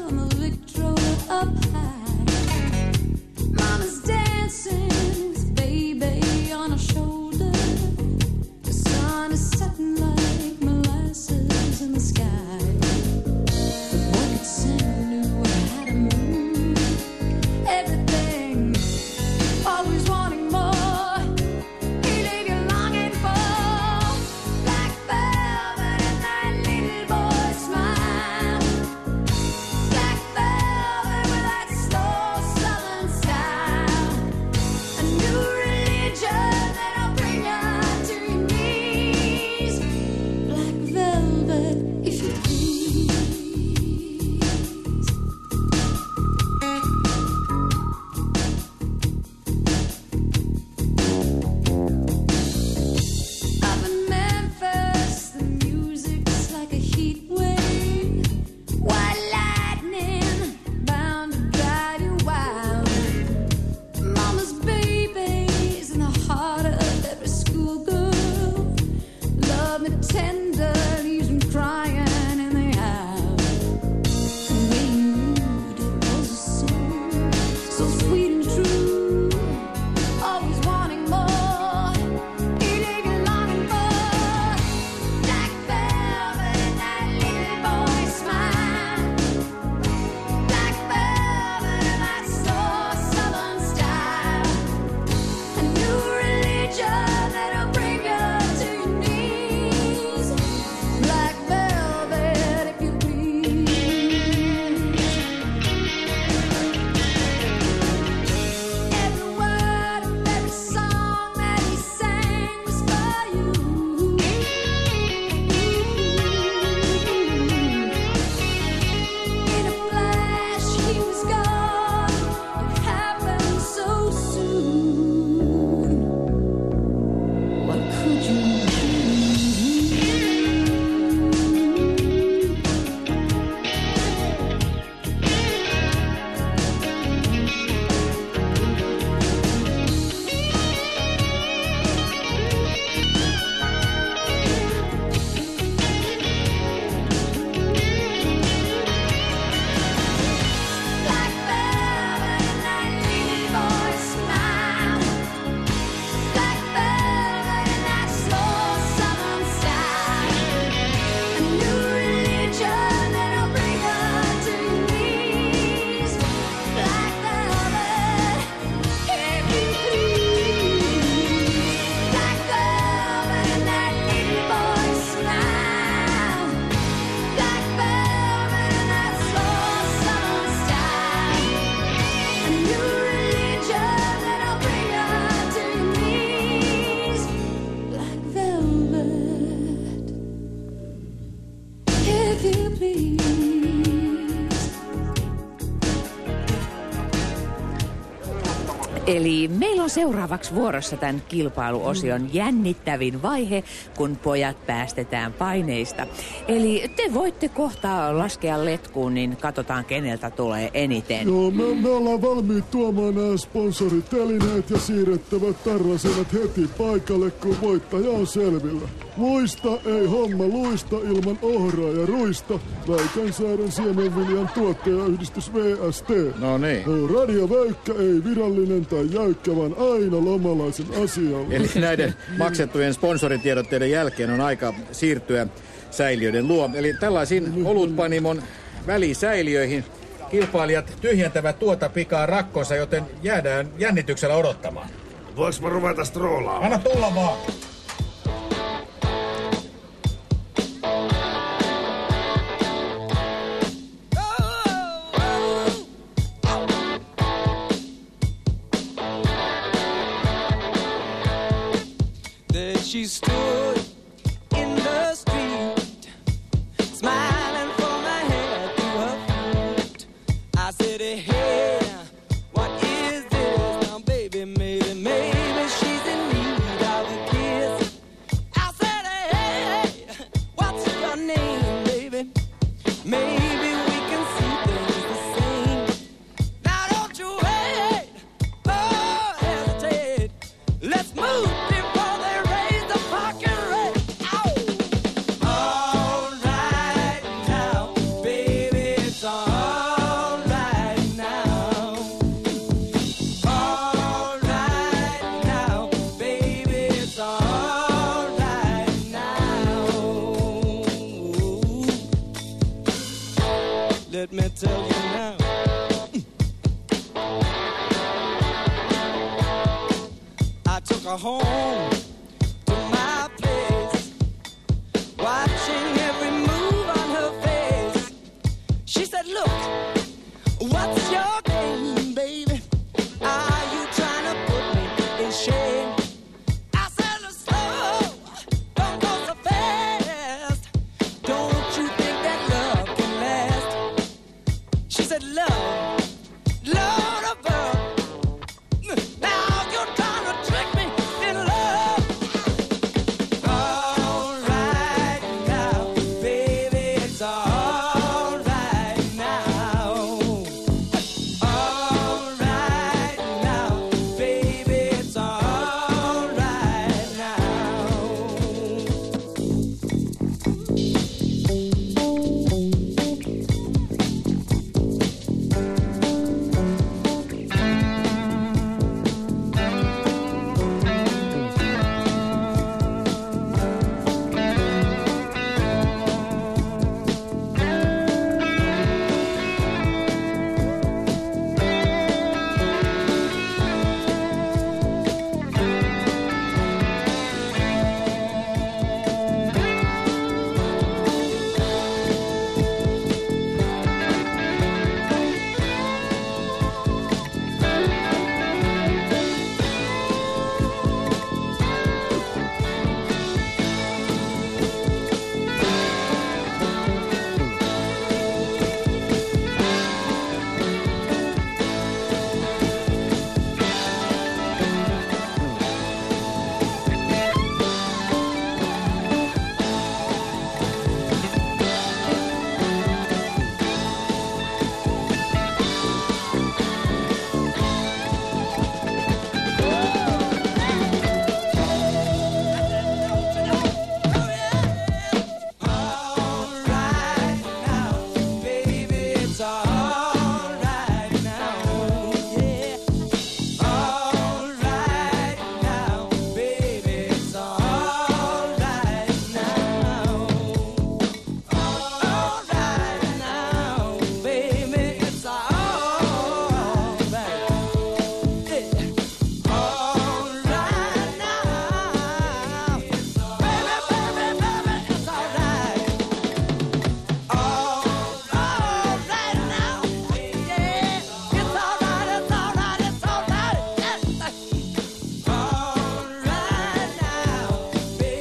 Eli meillä on seuraavaksi vuorossa tämän kilpailuosion jännittävin vaihe, kun pojat päästetään paineista. Eli te voitte kohta laskea letkuun, niin katsotaan keneltä tulee eniten. Joo, me ollaan valmiit tuomaan nämä sponsoritelineet ja siirrettävät tarrasimet heti paikalle, kun voittaja on selvillä. Muista ei homma luista ilman ohraa ja ruista. Väikänsaaren siemenviljan tuottajayhdistys VST. No niin. Radio Väykkä ei virallinen tai jäykkä, vaan aina lomalaisen asialla. Eli näiden maksettujen sponsoritiedotteiden jälkeen on aika siirtyä säiliöiden luo. Eli tällaisiin olutpanimon välisäiliöihin kilpailijat tyhjentävät tuota pikaa rakkonsa, joten jäädään jännityksellä odottamaan. Voinko mä ruveta stroolaamaan? Anna tulla vaan! She stood in the street, smiling from her head to her feet. I said, hey, what is this? Now, baby, maybe she's in need of a kiss. I said, hey, what's your name, baby? Maybe we can see things the same. Now, don't you wait, oh, hesitate. Let's move. Let me tell you now. I took her home to my place, watching every move on her face. She said, look, what's your game, baby? Are you trying to put me in shame? I said, slow, don't go so fast. Don't you think that love can last? She said, love, Lord above. Now you're trying to trick me in love. All right now, baby, it's all right now. All right now, baby, it's all right now.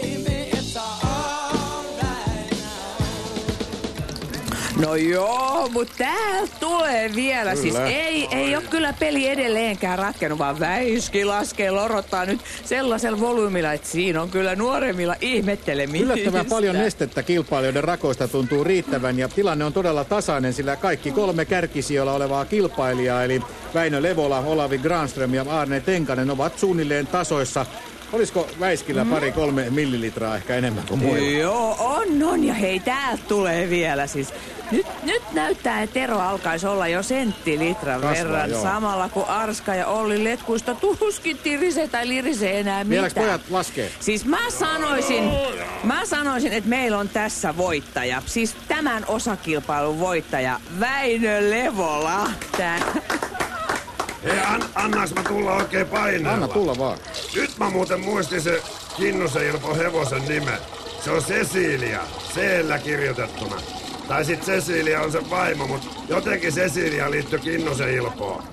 No joo, mutta täältä tulee vielä. Kyllä. Siis ei ole kyllä peli edelleenkään ratkennut, vaan väiski laskee lorottaa nyt sellaisella volyymilla, että siinä on kyllä nuoremmilla ihmettelemistä. Yllättävän paljon nestettä kilpailijoiden rakoista tuntuu riittävän ja tilanne on todella tasainen, sillä kaikki 3 kärkisijoilla olevaa kilpailijaa, eli Väinö Levola, Olavi Granström ja Arne Tenkanen ovat suunnilleen tasoissa. Olisiko Väiskillä 2-3 millilitraa ehkä enemmän kuin muilla? Joo, on. Ja hei, täältä tulee vielä siis. Nyt näyttää, että ero alkaisi olla jo senttilitran verran. Joo. Samalla kun Arska ja Olli letkuista tuskin tirise tai lirise enää mitään. Vieläks pojat laskee? Siis mä sanoisin, että meillä on tässä voittaja. Siis tämän osakilpailun voittaja, Väinö Levola. Hei, annaaks mä tulla oikein painella? Anna tulla vaan. Nyt mä muuten muistin se Kinnusen Ilpo hevosen nimen. Se on Cecilia, C-llä kirjoitettuna. Tai sit Cecilia on sen vaimo, mut jotenkin Cecilia liittyy Kinnusen Ilpoon.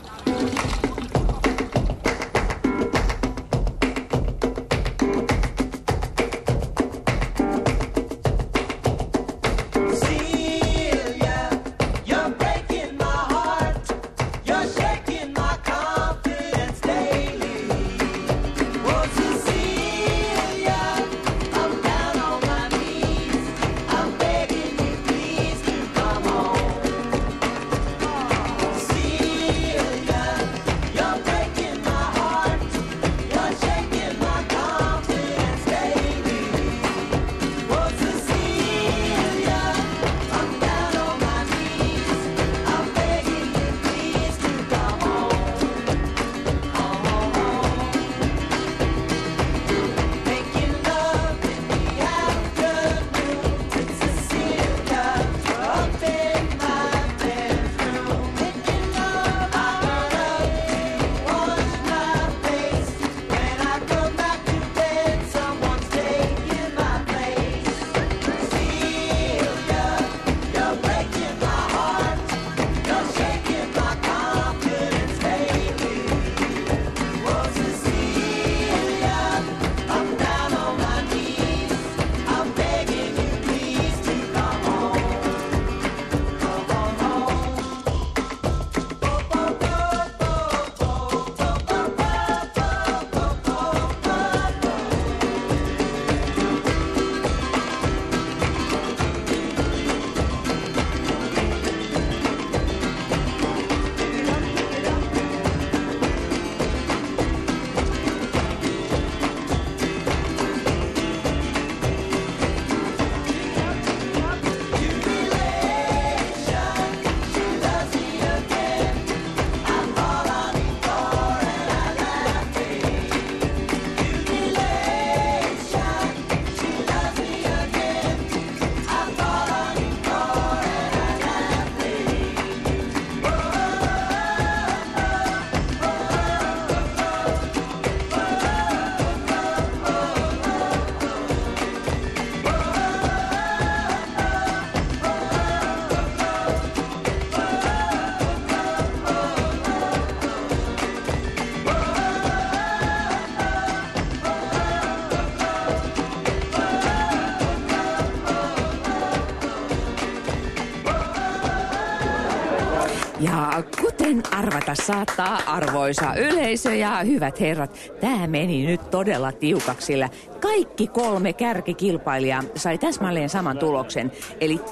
Ja kuten arvata saattaa, arvoisa yleisö ja hyvät herrat, tämä meni nyt todella tiukaksi, sillä kaikki 3 kärkikilpailijaa sai täsmälleen saman tuloksen. Eli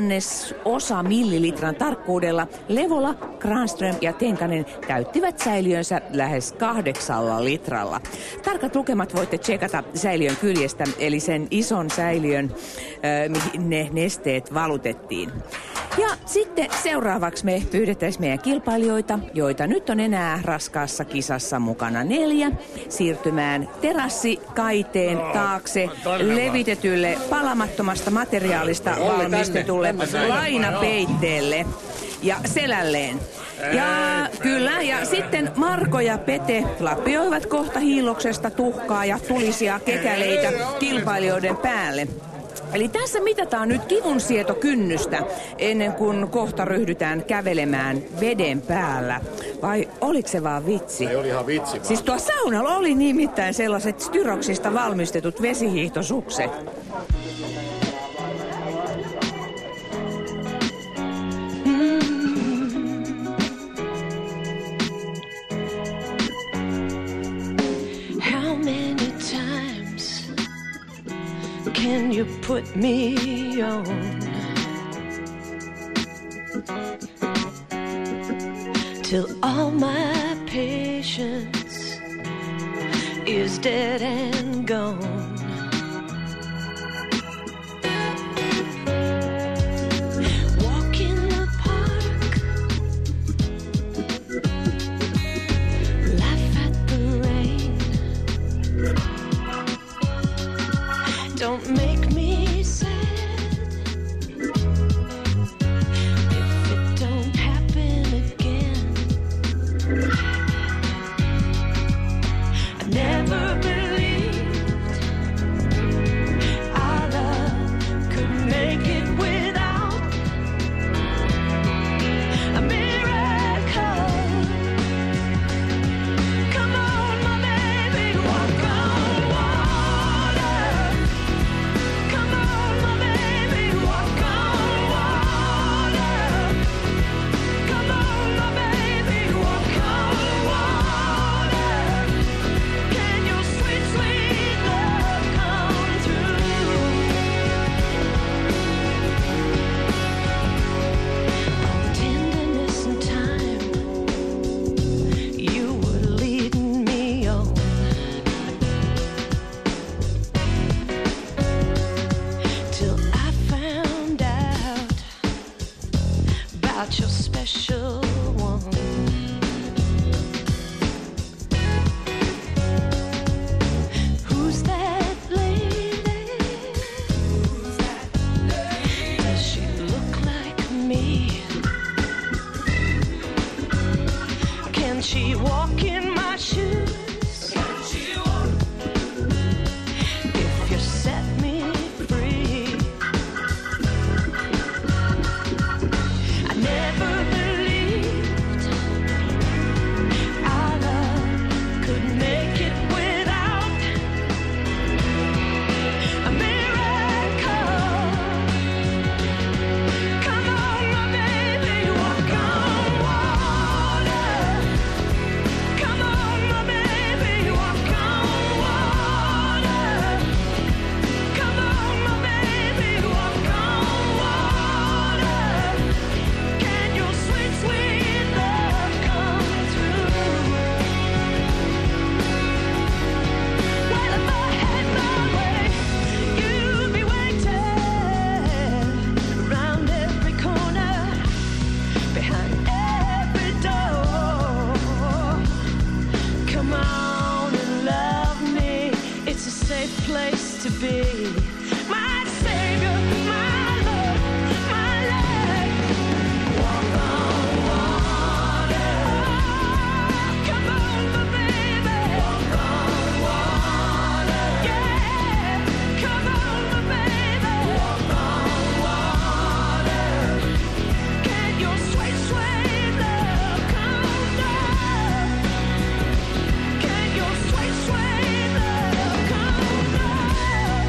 1/1000 millilitran tarkkuudella Levola, Granström ja Tenkanen täyttivät säiliönsä lähes 8 litralla. Tarkat lukemat voitte tsekata säiliön kyljestä, eli sen ison säiliön, mihin ne nesteet valutettiin. Ja sitten seuraavaksi me pyydettäisiin meidän kilpailijoita, joita nyt on enää raskaassa kisassa mukana 4, siirtymään terassikaiteen taakse levitetylle palamattomasta materiaalista valmistetulle lainapeitteelle ja selälleen. Ja kyllä, ja sitten Marko ja Pete lapioivat kohta hiiloksesta tuhkaa ja tulisia kekäleitä kilpailijoiden päälle. Eli tässä mitataan nyt kivunsietokynnystä ennen kuin kohta ryhdytään kävelemään veden päällä. Vai oliko se vaan vitsi? Ei, oli ihan vitsi vaan. Siis tuo saunalla oli nimittäin sellaiset styroksista valmistetut vesihiihtosukset. can you put me on? Till all my patience is dead and gone. Walk in the park, laugh at the rain. Don't make me sad if it don't happen again. I never believed our love could make it without a miracle. Come on, my baby, walk on water. Come on, my baby, walk on water. Come on, my baby, walk on water. Can your sweet, sweet love come through? All the tenderness and time you were leading me on, till I found out about your special one. Who's that lady? Does she look like me? Can she walk in my shoes? If you set me free, I never believed our love could make it without a miracle. Come on, my baby, walk on water. Come on, my baby, walk on water. Come on, my baby, walk on water. Can your sweet, sweet love come through? Well, if I had my way, you'd be waiting around every corner, behind every door. Come on and love me. It's a safe place to be. My savior, my love, my life. Walk on water. Come on, my baby. Walk on water. Yeah. Come on, my baby. Walk on water. Can your sweet, sweet love come down? Can your sweet, sweet love come down?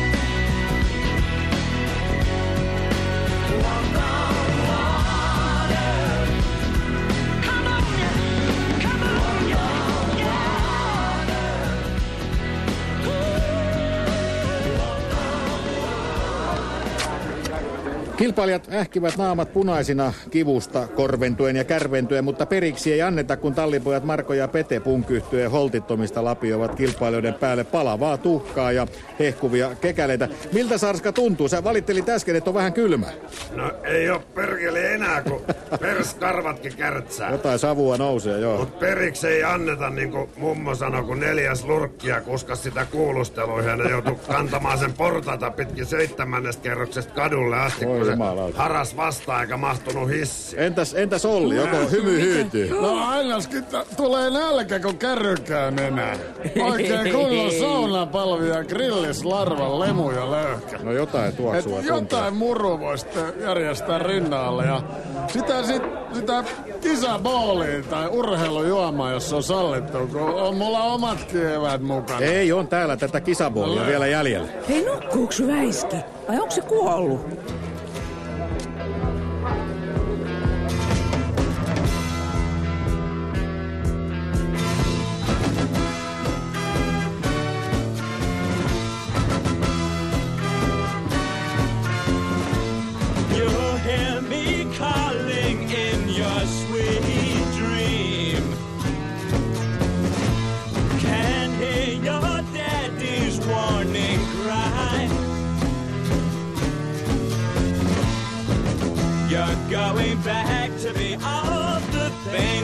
Walk on water. Come on, yeah. Come on, yeah. Kilpailijat ähkivät naamat punaisina kivusta korventuen ja kärventuen, mutta periksi ei anneta, kun tallipojat Marko ja Pete punkyhtyen holtittomista lapioivat kilpailijoiden päälle palavaa tuhkaa ja hehkuvia kekäleitä. Miltä, Sarska, tuntuu? Sä valittelit äsken, että on vähän kylmä. No ei oo perkele enää, kun perskarvatkin kärtsää. Jotain savua nousee, joo. Mut periksi ei anneta, niin kuin mummo sanoi, kun 4. lurkkia kuskas sitä kuulusteluihin ja ne joutui kantamaan sen portaita pitkin 7. kerroksesta kadulle asti, Oi kun se jumalauta. haras vastaan eikä mahtunut hissi. Entäs Olli, joko hymy hyytyy? No ainakin tulee nälkä, kun kärry käy nenään. Oikein kunnon saunapalvi ja grillislarvan lemu ja löyhkä. No jotain tuoksua tuntuu. Jotain muru voi sitten järjestää rinnalle ja sitä kisaboolia tai urheilujuomaa, jos on sallittu, kun on mulla omatkin eväät mukana. Ei, on täällä tätä kisaboolia vielä jäljellä. Hei, nukkuuks Väiski? Vai onko se kuollut?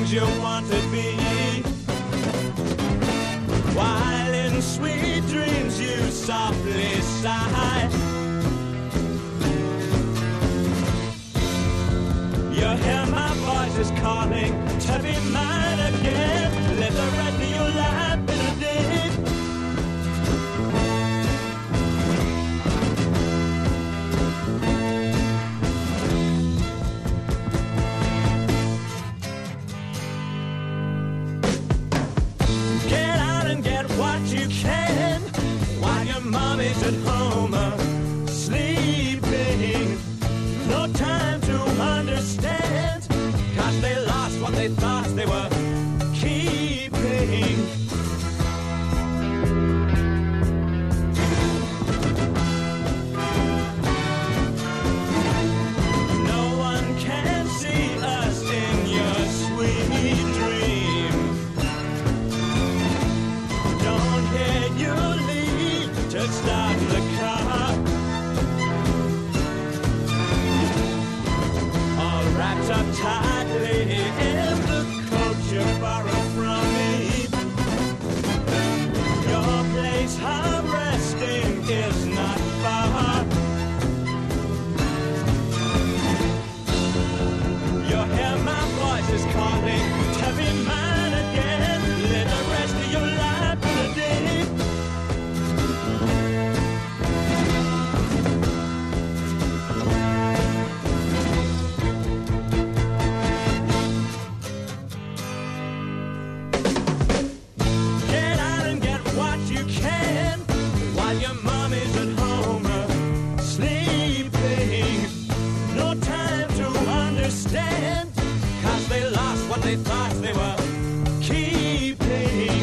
things you want to be. While in sweet dreams you softly sigh. You hear my voice is calling to be mine again. Live the rest of your life in a day. Get out and get what you can while your mommy's at home sleeping. No time to understand, 'cause they lost what they thought they were keeping. No one can see us in your sweet dream. Don't hear you leave to start the car. Wrapped up tightly in the coat you borrowed from me. Your place of resting is not far. You hear my voice is calling to be mine again. Live the rest of your life in a day. They thought they were keeping.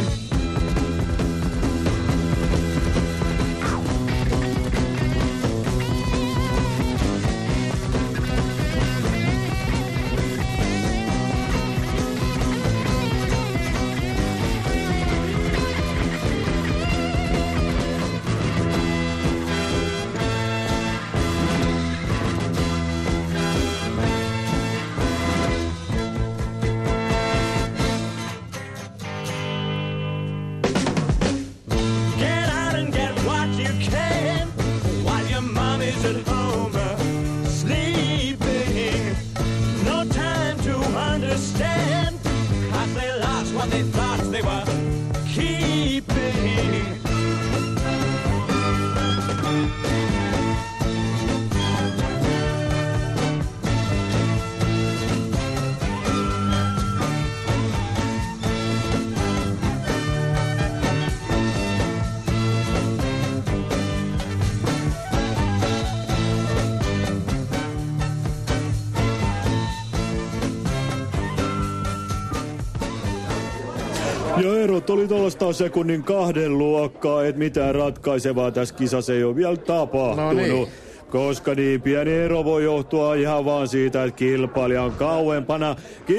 Ja erot oli tuollaista sekunnin 2 luokkaa, et mitään ratkaisevaa tässä kisassa ei ole vielä tapahtunut. No niin. Koska niin pieni ero voi johtua ihan vaan siitä, että kilpailija on kauempana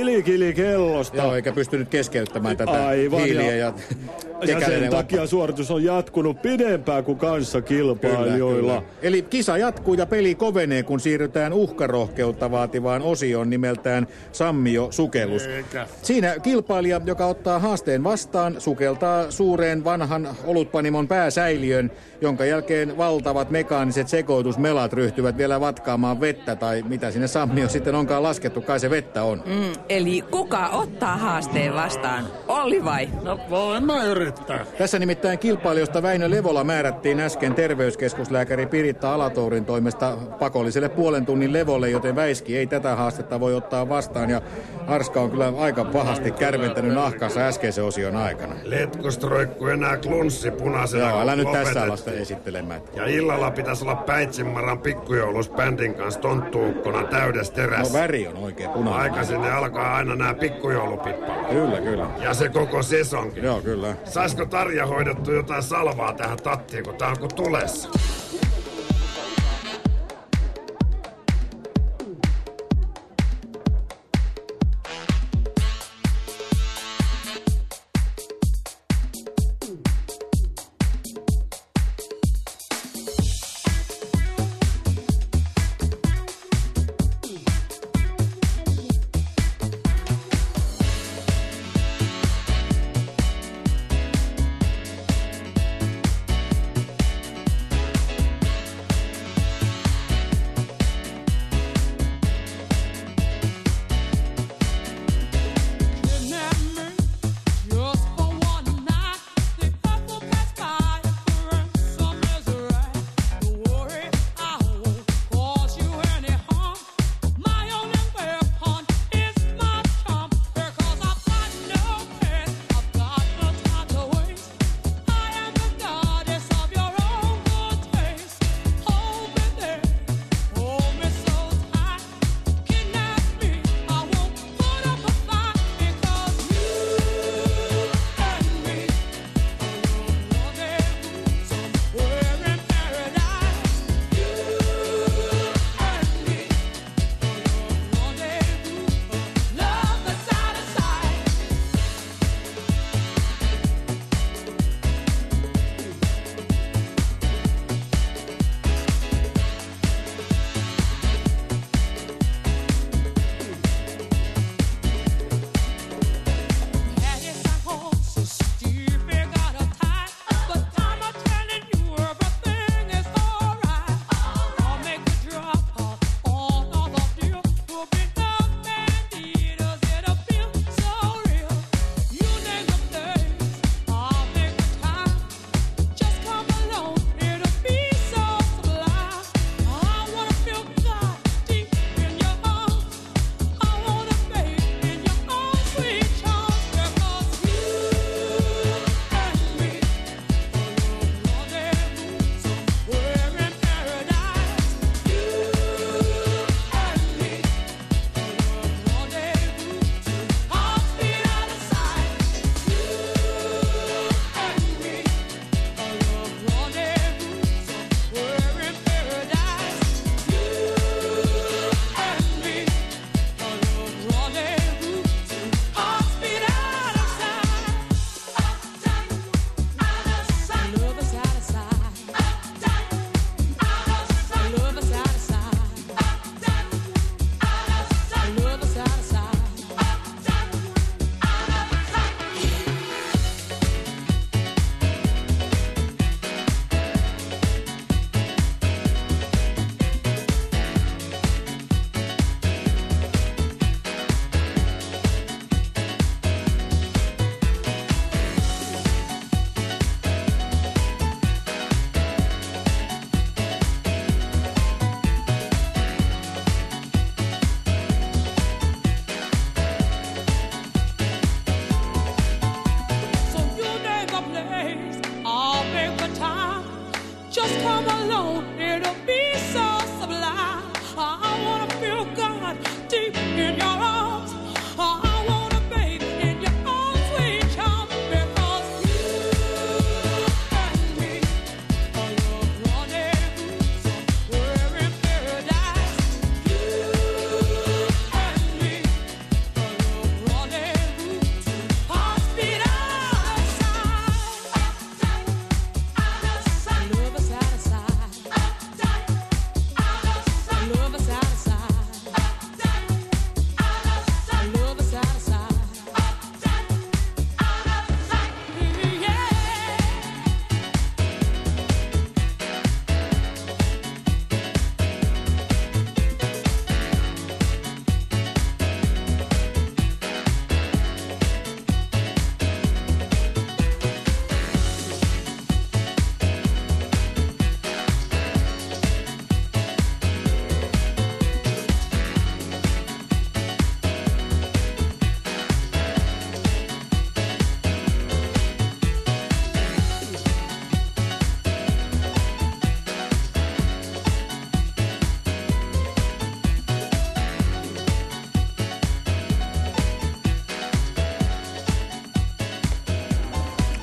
kellosta. Joo, eikä pystynyt keskeyttämään tätä aivan, hiiliä ja sen takia suoritus on jatkunut pidempään kuin kanssakilpailijoilla. Kyllä. Eli kisa jatkuu ja peli kovenee, kun siirrytään uhkarohkeutta vaativaan osioon nimeltään Sammio-sukellus. Siinä kilpailija, joka ottaa haasteen vastaan, sukeltaa suureen vanhan olutpanimon pääsäiliön, jonka jälkeen valtavat mekaaniset sekoitusmelat ryhtyvät vielä vatkaamaan vettä, tai mitä sinne Sammio sitten onkaan laskettu, kai se vettä on. Eli kuka ottaa haasteen vastaan? Olli vai? No voin mä yrittää. Tässä nimittäin kilpailijoista Väinö Levola määrättiin äsken terveyskeskuslääkäri Piritta Alatourin toimesta pakolliselle puolen tunnin levolle, joten Väiski ei tätä haastetta voi ottaa vastaan, ja Arska on kyllä aika pahasti kärventänyt nahkansa äskeisen osion aikana. Letkosta roikkuu enää klunssi punaisena. Joo, älä nyt tässä alasta esittelemään. Ja illalla pitäisi olla Päitsinmaran pikkujoulus bändin kanssa tonttuukkona täydessä terässä. No väri on oikein punainen. Aikaisin ne alkaa aina nämä pikkujoulupippalat. Kyllä. Ja se koko sesonkin. Joo, kyllä. Saisko Tarja hoidettu jotain salvaa tähän tattiin, kun tää on kuin tulessa?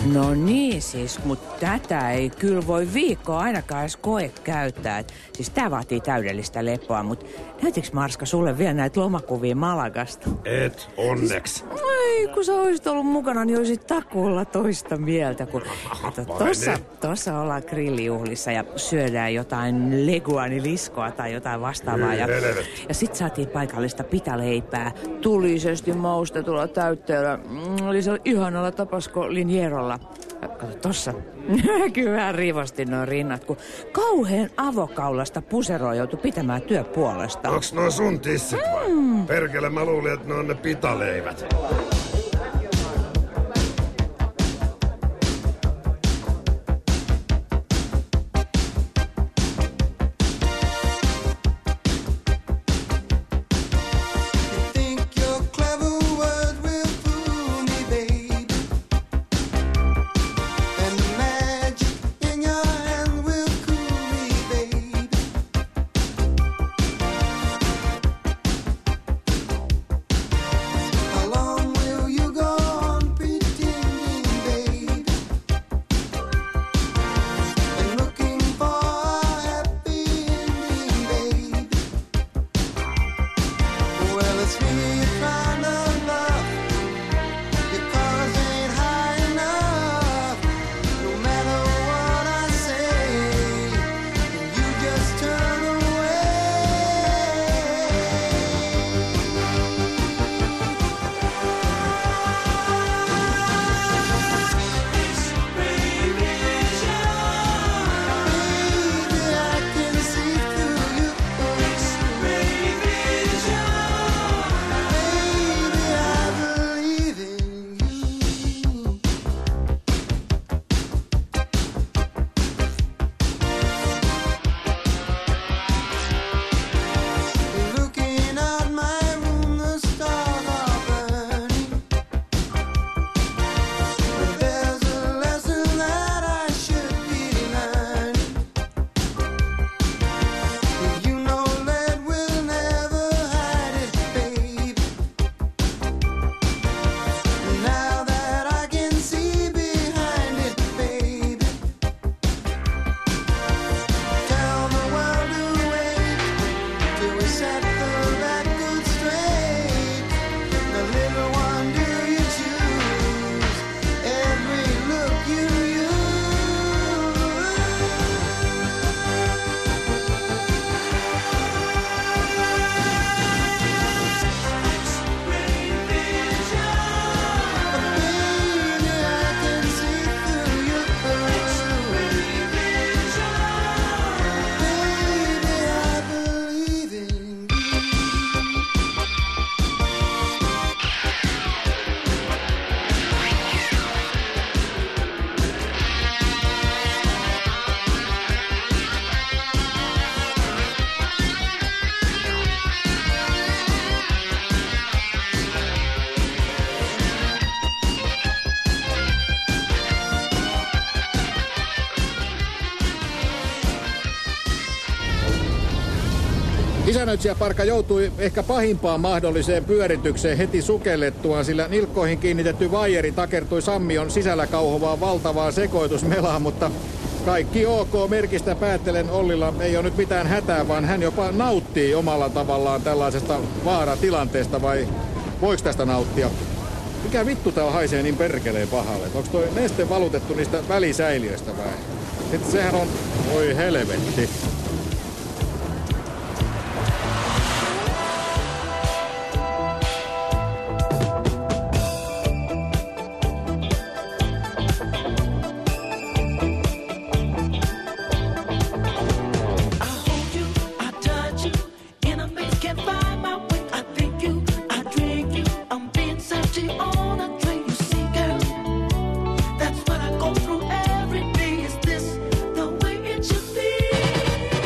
No niin siis, mutta tätä ei kyllä voi viikkoa ainakaan edes koe käyttää. Siis tää vaatii täydellistä lepoa, mutta näytiks Marska sulle vielä näitä lomakuvia Malagasta? Et, onneksi. Ei, kun sä olisit ollut mukana, niin olisit takuulla toista mieltä. Kun tossa ollaan grillijuhlissa ja syödään jotain leguaniliskoa tai jotain vastaavaa. Ja sit saatiin paikallista pitaleipää tulisesti maustetulla täytteellä. Eli se oli ihanalla tapasko Linjerolla. Kato tossa. Kyllä vähän rivosti nuo rinnat, kun kauheen avokaulasta puseroa joutui pitämään työpuolesta. Onks nuo sun tissit vai? Perkele, mä luulin, että ne on ne pitaleivät. Isännöitsijä Parka joutui ehkä pahimpaan mahdolliseen pyöritykseen heti sukellettuaan, sillä nilkkoihin kiinnitetty vaijeri takertui sammion sisällä kauhovaan valtavaan sekoitusmelaan, mutta kaikki ok merkistä päättelen Ollilla ei ole nyt mitään hätää, vaan hän jopa nauttii omalla tavallaan tällaisesta vaaratilanteesta, vai voiko tästä nauttia? Mikä vittu täällä haisee niin perkeleen pahalle? Onko toi neste valutettu niistä välisäiliöistä vai? Sitten sehän on, voi helvetti. That's what I go through every day. Is this the way it should be?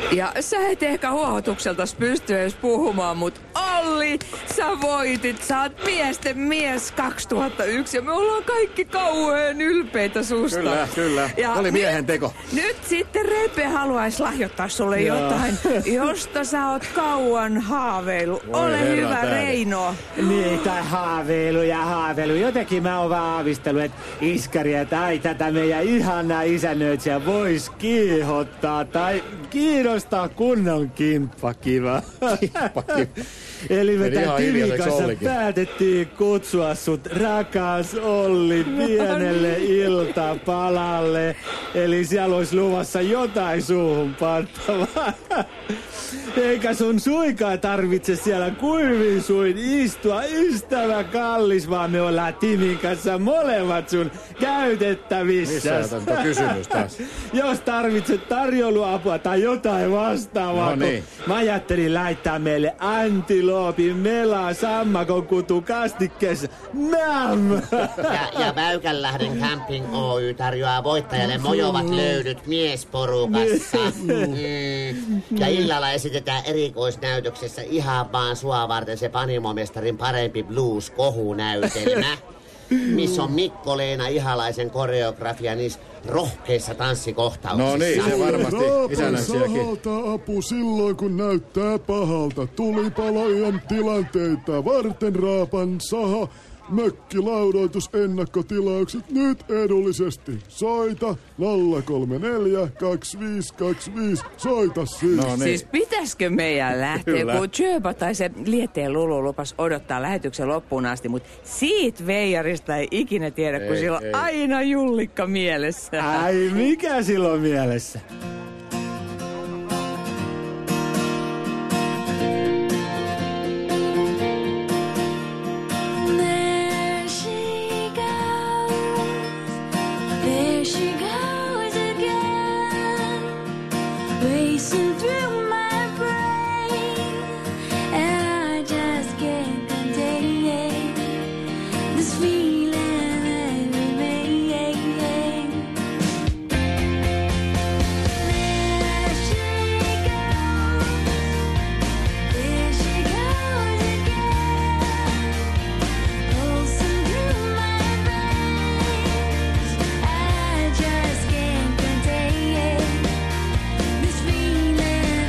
Ja sä et ehkä huohotukseltas pysty edes puhumaan, mut Olli, sä voitit. Sä oot miesten mies 2001 ja me ollaan kaikki kauhean ylpeitä susta. Kyllä. Ja Oli miehen teko. Nyt sitten Repe haluais lahjoittaa sulle jotain, josta sä oot kauan haaveilu. Ole hyvä, tähden. Reino. Niitä haaveilu. Jotenkin mä oon vaan aavistellut, että Iskari, että ai tätä meidän ihanaa isännöitsijä vois kiihottaa tai kiinnostaa kunnon kimppakiva. Eli me tän Timin kanssa päätettiin kutsua sut rakas Olli pienelle iltapalalle. Eli siellä olisi luvassa jotain suuhun panttavaa. Eikä sun suikaan tarvitse siellä kuivin suin istua, ystävä kallis, vaan me ollaan Timin kanssa molemmat sun käytettävissä. Missä on kysymys taas? Jos tarvitset tarjouluapua tai jotain vastaavaa, No niin. mä ajattelin laittaa meille antiloopin melaa sammakon kutu kastikkeessa. Nam! Ja Väykänlähden Camping Oy tarjoaa voittajalle mojovat löydyt miesporukassa. Ja illalla esitetään erikoisnäytöksessä ihan vaan sua varten se Panimomestarin parempi blues-kohunäytelmä. Missä on Mikko-Leena Ihalaisen koreografia niissä rohkeissa tanssikohtauksissa. No niin, se varmasti isännöitsijäkin. Sahalta apu silloin, kun näyttää pahalta. Tulipalojen tilanteita varten raapan saha. Mökkilaudoitus ennakkotilaukset nyt edullisesti. Soita 034 2525. Soita siis. No niin. Siis pitäisikö meidän lähteä, Kyllä. kun Jööpa tai se Lieteen Lulu lupas odottaa lähetyksen loppuun asti, mutta siitä veijarista ei ikinä tiedä, kun sillä on aina Jullikka mielessä. Ai, mikä silloin mielessä? There she goes again, racing through my brain, and I just can't contain this feeling that remains. There she goes again, pulsing through my veins. I just can't contain this feeling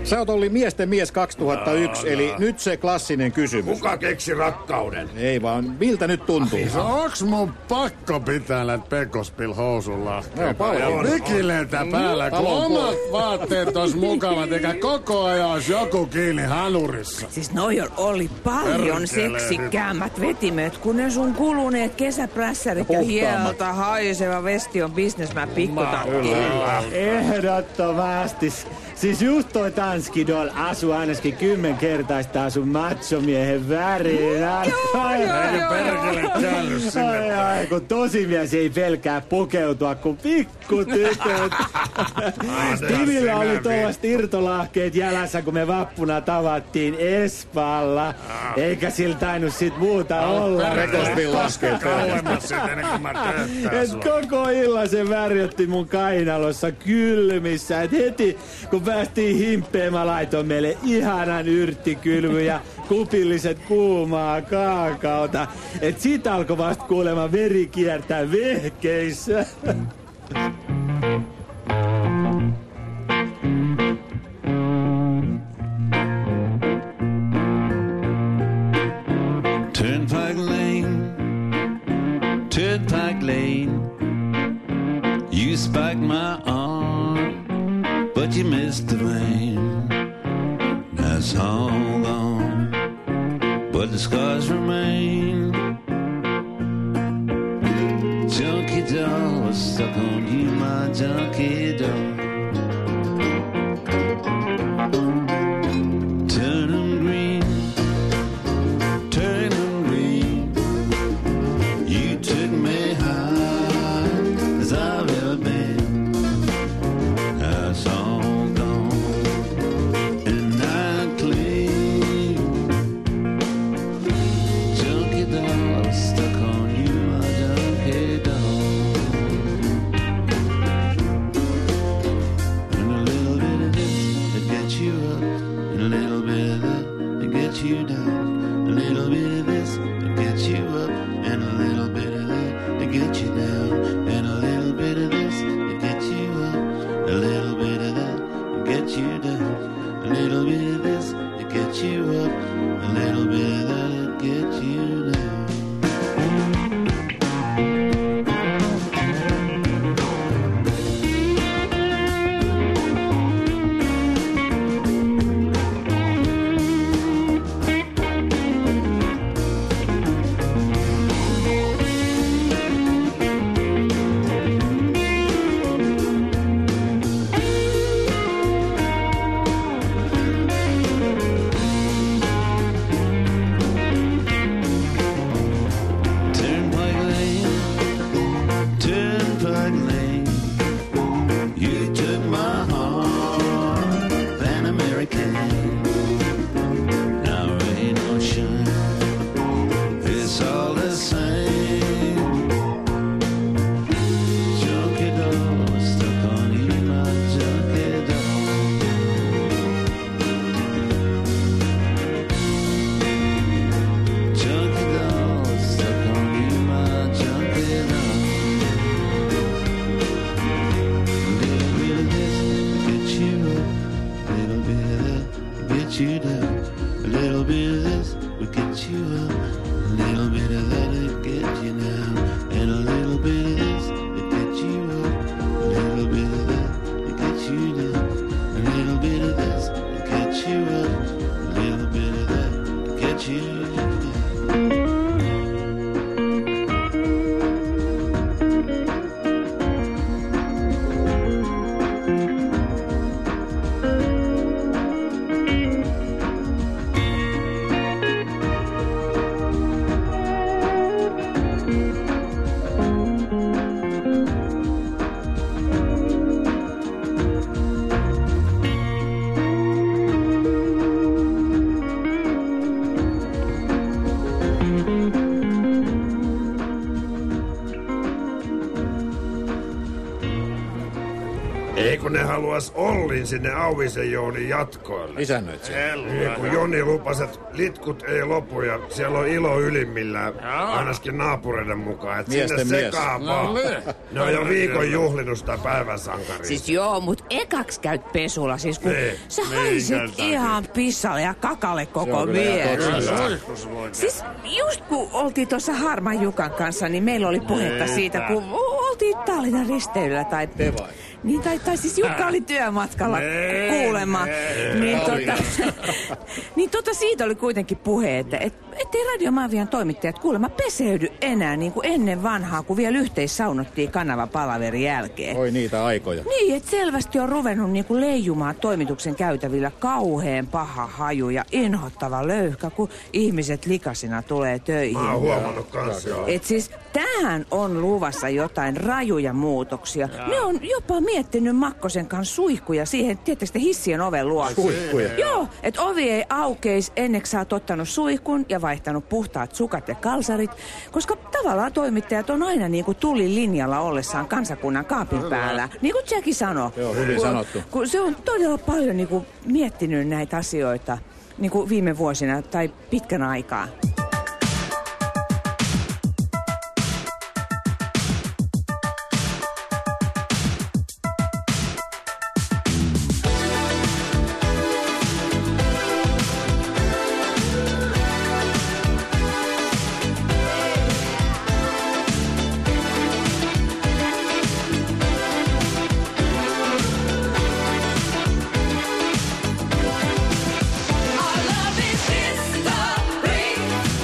Sä oot Olli miesten mies 2001, eli nyt se klassinen kysymys. Kuka keksi rakkauden? Ei vaan, miltä nyt tuntuu? Onks mun pakko pitää näitä Pekospil-housun lahkeita? No, Mikileitä päällä, kun omat vaatteet ois mukavat, eikä koko ajan ois joku kiinni hanurissa. Siis noi oli paljon seksikkäämmät vetimet, kun ne sun kuluneet kesäprässärit ja hieltä haiseva vestion businessman pikkutakki. Ehdottomasti. Siis just toi Tanskidol asu ainakin 10-kertaistaa sun machomiehen väriin. Ai, kun tosimies ei pelkää pukeutua kuin pikkutytöt. Timillä oli tollast irtolahkeet jälässä, kun me vappuna tavattiin Espalla. Eikä sillä tainnut sit muuta olla. Et koko illan se värjötti mun kainalossa kylmissä. Et heti kun päästiin himppeen, mä laitoin meille ihanan yrttikylmy ja kupilliset kuumaa kaakaota. Et sit alkoi vasta kuulemma veri kiertää vehkeissä. Turnpike Lane, you spiked my arm, but you missed the rain. That's all gone, but the scars remain. Junkie doll was stuck on you, my junkie doll. Turn 'em green, turn 'em green. You took me high as I've ever been. That's all gone, and I'm clean. Junkie doll stuck on you, my junkie doll. Ei kun ne haluais Ollin sinne Auvisen Jounin jatkoille. Isännöitsijä. Niin kun Joni lupasi, että litkut ei lopu ja siellä on ilo ylimmillään, ainakin naapureiden mukaan. Et sinne sekaan vaan. Ne on jo viikon juhlinut sitä päivän sankaria. Siis joo, mut ekaks käyt pesulla, siis kun sä haisit ihan pissalle ja kakalle koko mies. Siis just kun oltiin tuossa Harman Jukan kanssa, niin meillä oli puhetta siitä, kun oltiin Tallinnan risteilyllä tai... Niin, tai siis Jukka oli työmatkalla kuulemma. Niin siitä oli kuitenkin puhe, että ettei Radiomafian toimittajat kuulemma peseydy enää niin kuin ennen vanhaa, kun vielä yhteissaunottiin kanavapalaverin jälkeen. Oi niitä aikoja. Niin, että selvästi on ruvennut niin kuin leijumaan toimituksen käytävillä kauheen paha haju ja inhottava löyhkä, kun ihmiset likasina tulee töihin. Mä oon huomannut kanssa. Et siis tähän on luvassa jotain rajuja muutoksia. Ne on jopa miettinyt Makkosen kanssa suihkuja siihen, tietysti hissien oven luo. Suihkuja? Joo, että ovi ei aukeisi ennen kuin sä oot ottanut suihkun ja vaihtanut puhtaat sukat ja kalsarit, koska tavallaan toimittajat on aina niin kuin tulilinjalla ollessaan kansakunnan kaapin päällä. Niin kuin Jackie sanoi. Joo, hyvin sanottu. Kun se on todella paljon niin kuin miettinyt näitä asioita niin kuin viime vuosina tai pitkän aikaa. Our love is history.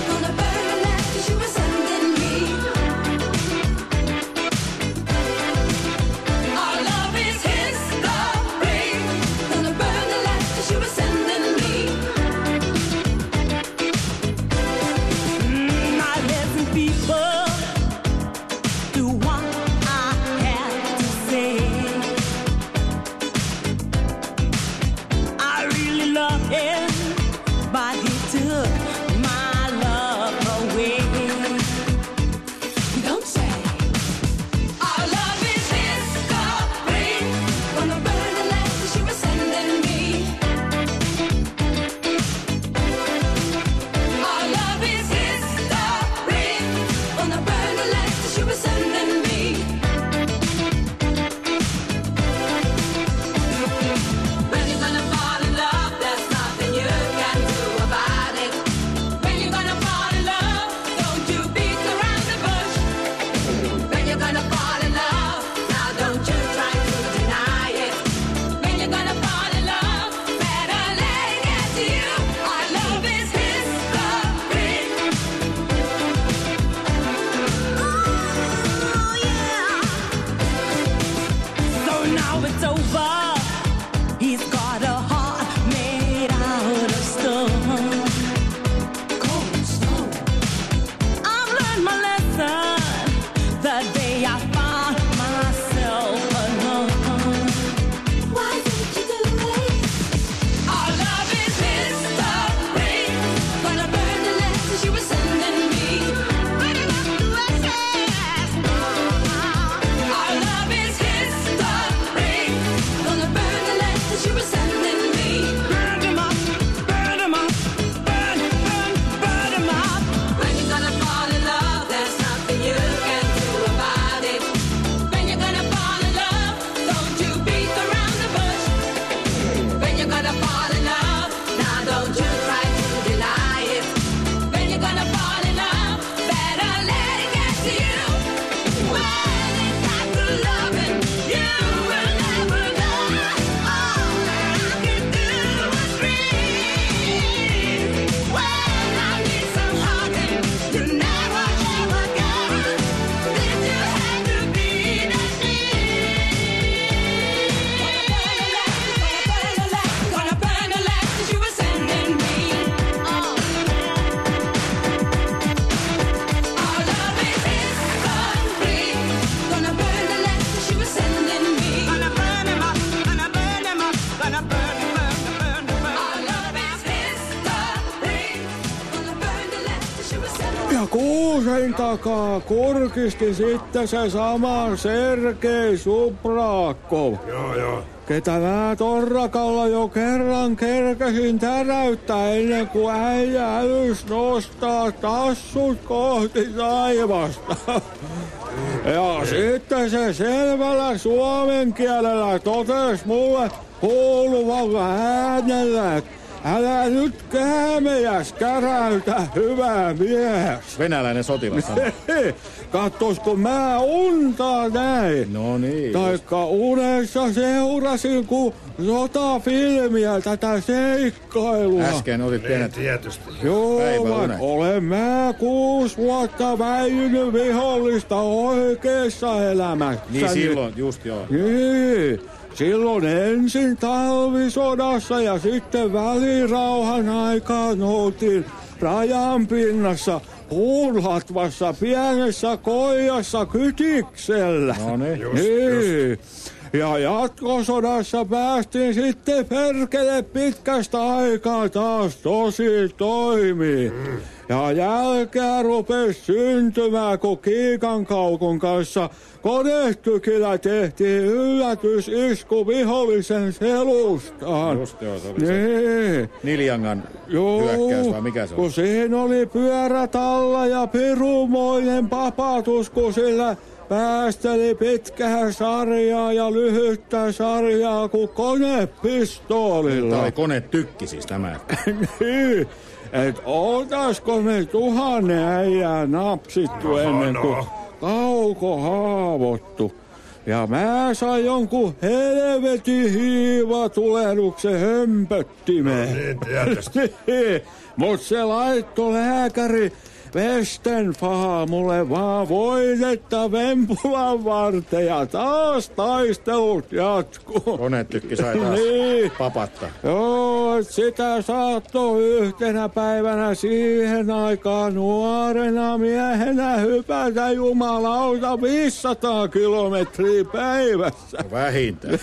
kuusen takaa kurkisti sitten se sama Sergei Subrakov. Joo. Ketä mä torrakalla jo kerran kerkäsin täräyttää ennen kuin äijä älys nostaa tassut kohti taivasta. Ja sitten se selvällä suomen kielellä totesi mulle kuuluvalla äänellä, että älä nyt käämejäs käräytä, hyvä mies. Venäläinen sotilas sanoi. Katsos, kun mä unta näin. No niin. Taikka unessa seurasin, kun sotafilmiä tätä seikkailua. Äsken otit pienet. Tietysti. Joo, päiväunet. olen mä 6 vuotta väijynyt vihollista oikeassa elämässä. Niin silloin, just joo. Niin. Silloin ensin talvisodassa ja sitten välirauhan aikaan oltiin rajan pinnassa puunlatvassa pienessä koijassa Kytiksellä. No niin. Niin. Ja jatkosodassa päästiin sitten perkele pitkästä aikaa taas tosi toimiin. Ja jälkeä rupesi syntymään, kun Kiikankaukun kanssa konetykillä tehtiin yllätysisku vihollisen selustaan. Just joo, se oli niin. se Niljangan hyökkäys vai mikä se oli? Kun siinä oli pyörät alla ja pirumoinen papatus, kun sillä päästeli pitkää sarjaa ja lyhyttä sarjaa kuin konepistoolilla. Tämä oli konetykki siis tämä. Niin, et oltaisko me 1000 äijää napsittu ennen kuin Kauko haavoittu. Ja mä sain jonkun helvetin hiivatulehduksen hömpöttimeen. No niin, tietysti. Mut se laitto lääkäri Westenfaha mulle vaan voitetta Vempulan varten ja taas taistelut jatkuu. Konetykki sai taas niin. papatta. Joo, et sitä saattoi yhtenä päivänä siihen aikaan nuorena miehenä hypätä jumalauta 500 kilometriä päivässä. Vähintään.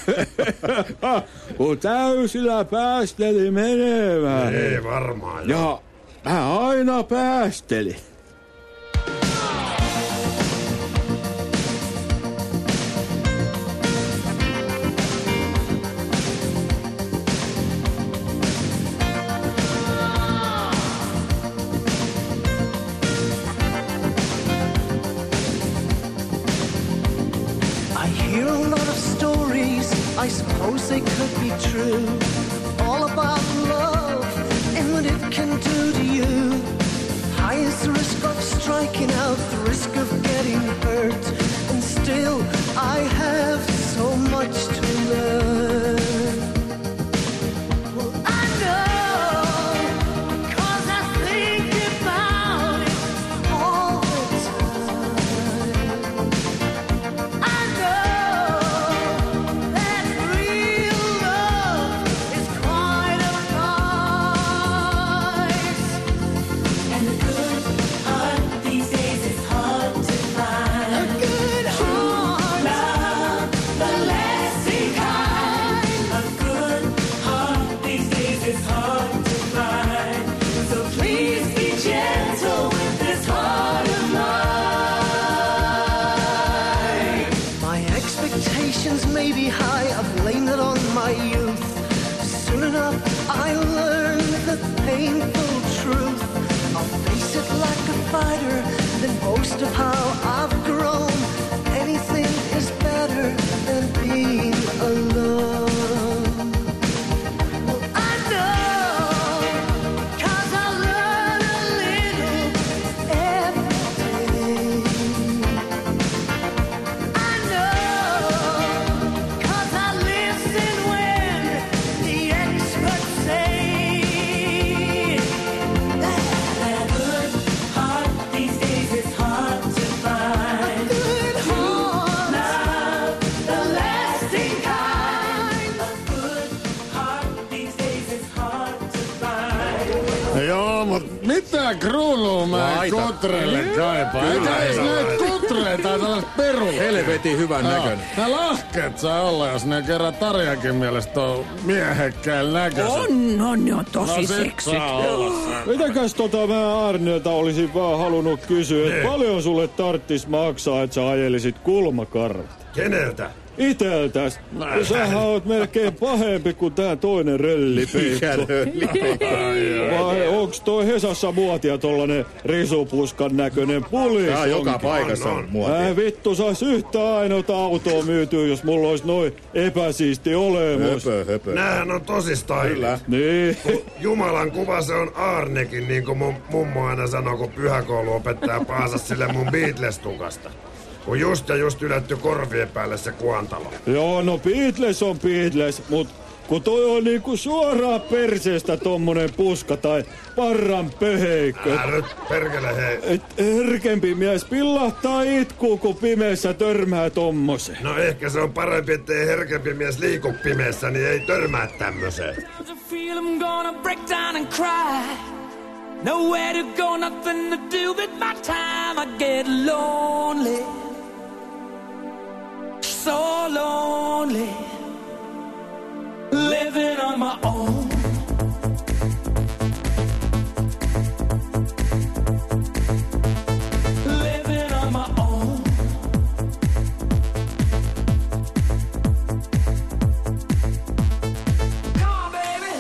Kun täysillä päästeli menevään. Ei varmaan. Ja mä aina päästelin. I hear a lot of stories, I suppose they could be true, all about love and what it can do to you. High is the risk of striking out, the risk of getting hurt, and still I have so much to learn. Well, I know, 'cause I think about it all the time. I know that real love is quite a price. And a good heart these days is hard to find. A good heart, love, the lasting kind. A good heart these days is hard to find. So please be gentle with this heart of mine. My expectations may be high, I blame it on my youth. Soon enough I learned the painful truth. I'll face it like a fighter, then boast of how I've grown. Anything is better than being alone. Well, I know, 'cause I learn a little every day. I know, 'cause I listen when the experts say that a good heart these days is hard to find. A good heart, love, the lasting kind. A good heart these days is hard to find. Joo, mut mitä kruunua mä Laita. Kotrelle kaipaan? Eikä edes näitä ohtreen tai tällaiset perut. Helvetin hyvän näköinen. Nää lahkeet saa olla, jos ne kerran Tarjankin mielestä on miehekkään näköiset. Ne on tosi seksit. Mitäkäs mä Arnelta olisin vaan halunnut kysyä, että paljon sulle tarttis maksaa, että sä ajelisit kulmakarvat? Keneltä? Iteltäs. Sähän oot melkein pahempi kuin tää toinen röllipeikko. Vai onks toi Hesassa muotia tollanen risupuskan näköinen pulis? Tää on joka paikassa on muotia. Vittu sais yhtä ainoata autoa myytyä, jos mulla ois noin epäsiisti olemus. Höpö. Näähän on tosistaan. Kyllä. Niin. Jumalan kuva se on Arnekin, niin kuin mun mummo aina sanoo, kun pyhäkouluopettaja paasas sille mun Beatles-tukasta. Kun just yletty korvien päälle se kuantalo. Joo, no Beatles on Beatles, mut kun toi on niinku suoraan perseestä tommonen puska tai parran pöheikkö. Nyt perkele hei. Et herkempi mies pillahtaa itkuu, kun pimeässä törmää tommoseen. No ehkä se on parempi, ettei herkempi mies liiku pimeässä, niin ei törmää tämmöseen. Nowhere to go, nothing to do with my time. I get lonely, so lonely, living on my own. Living on my own. Come on, baby.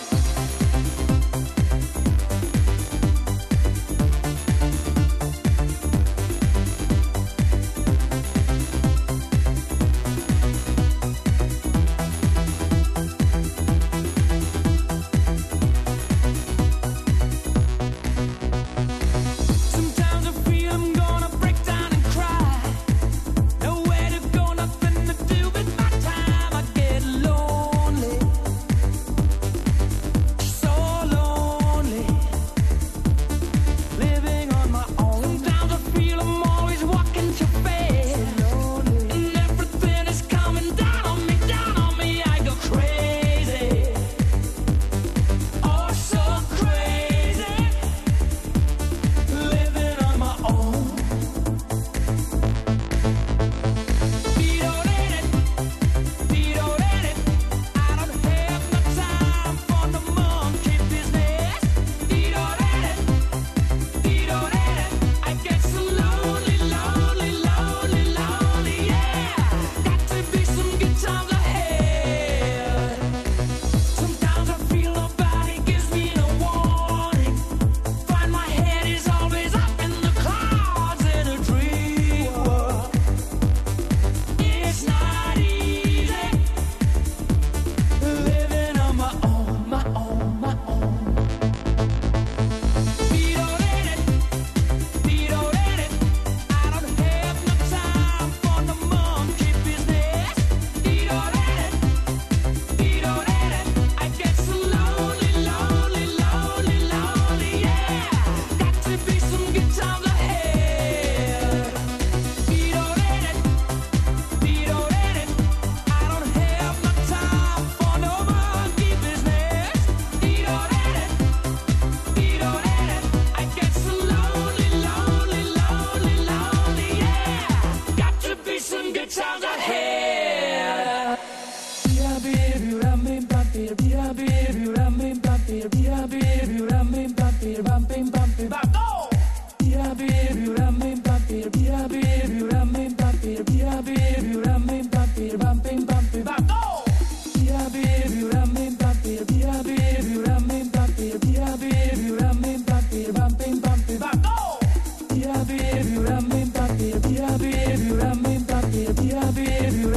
sounds of hell.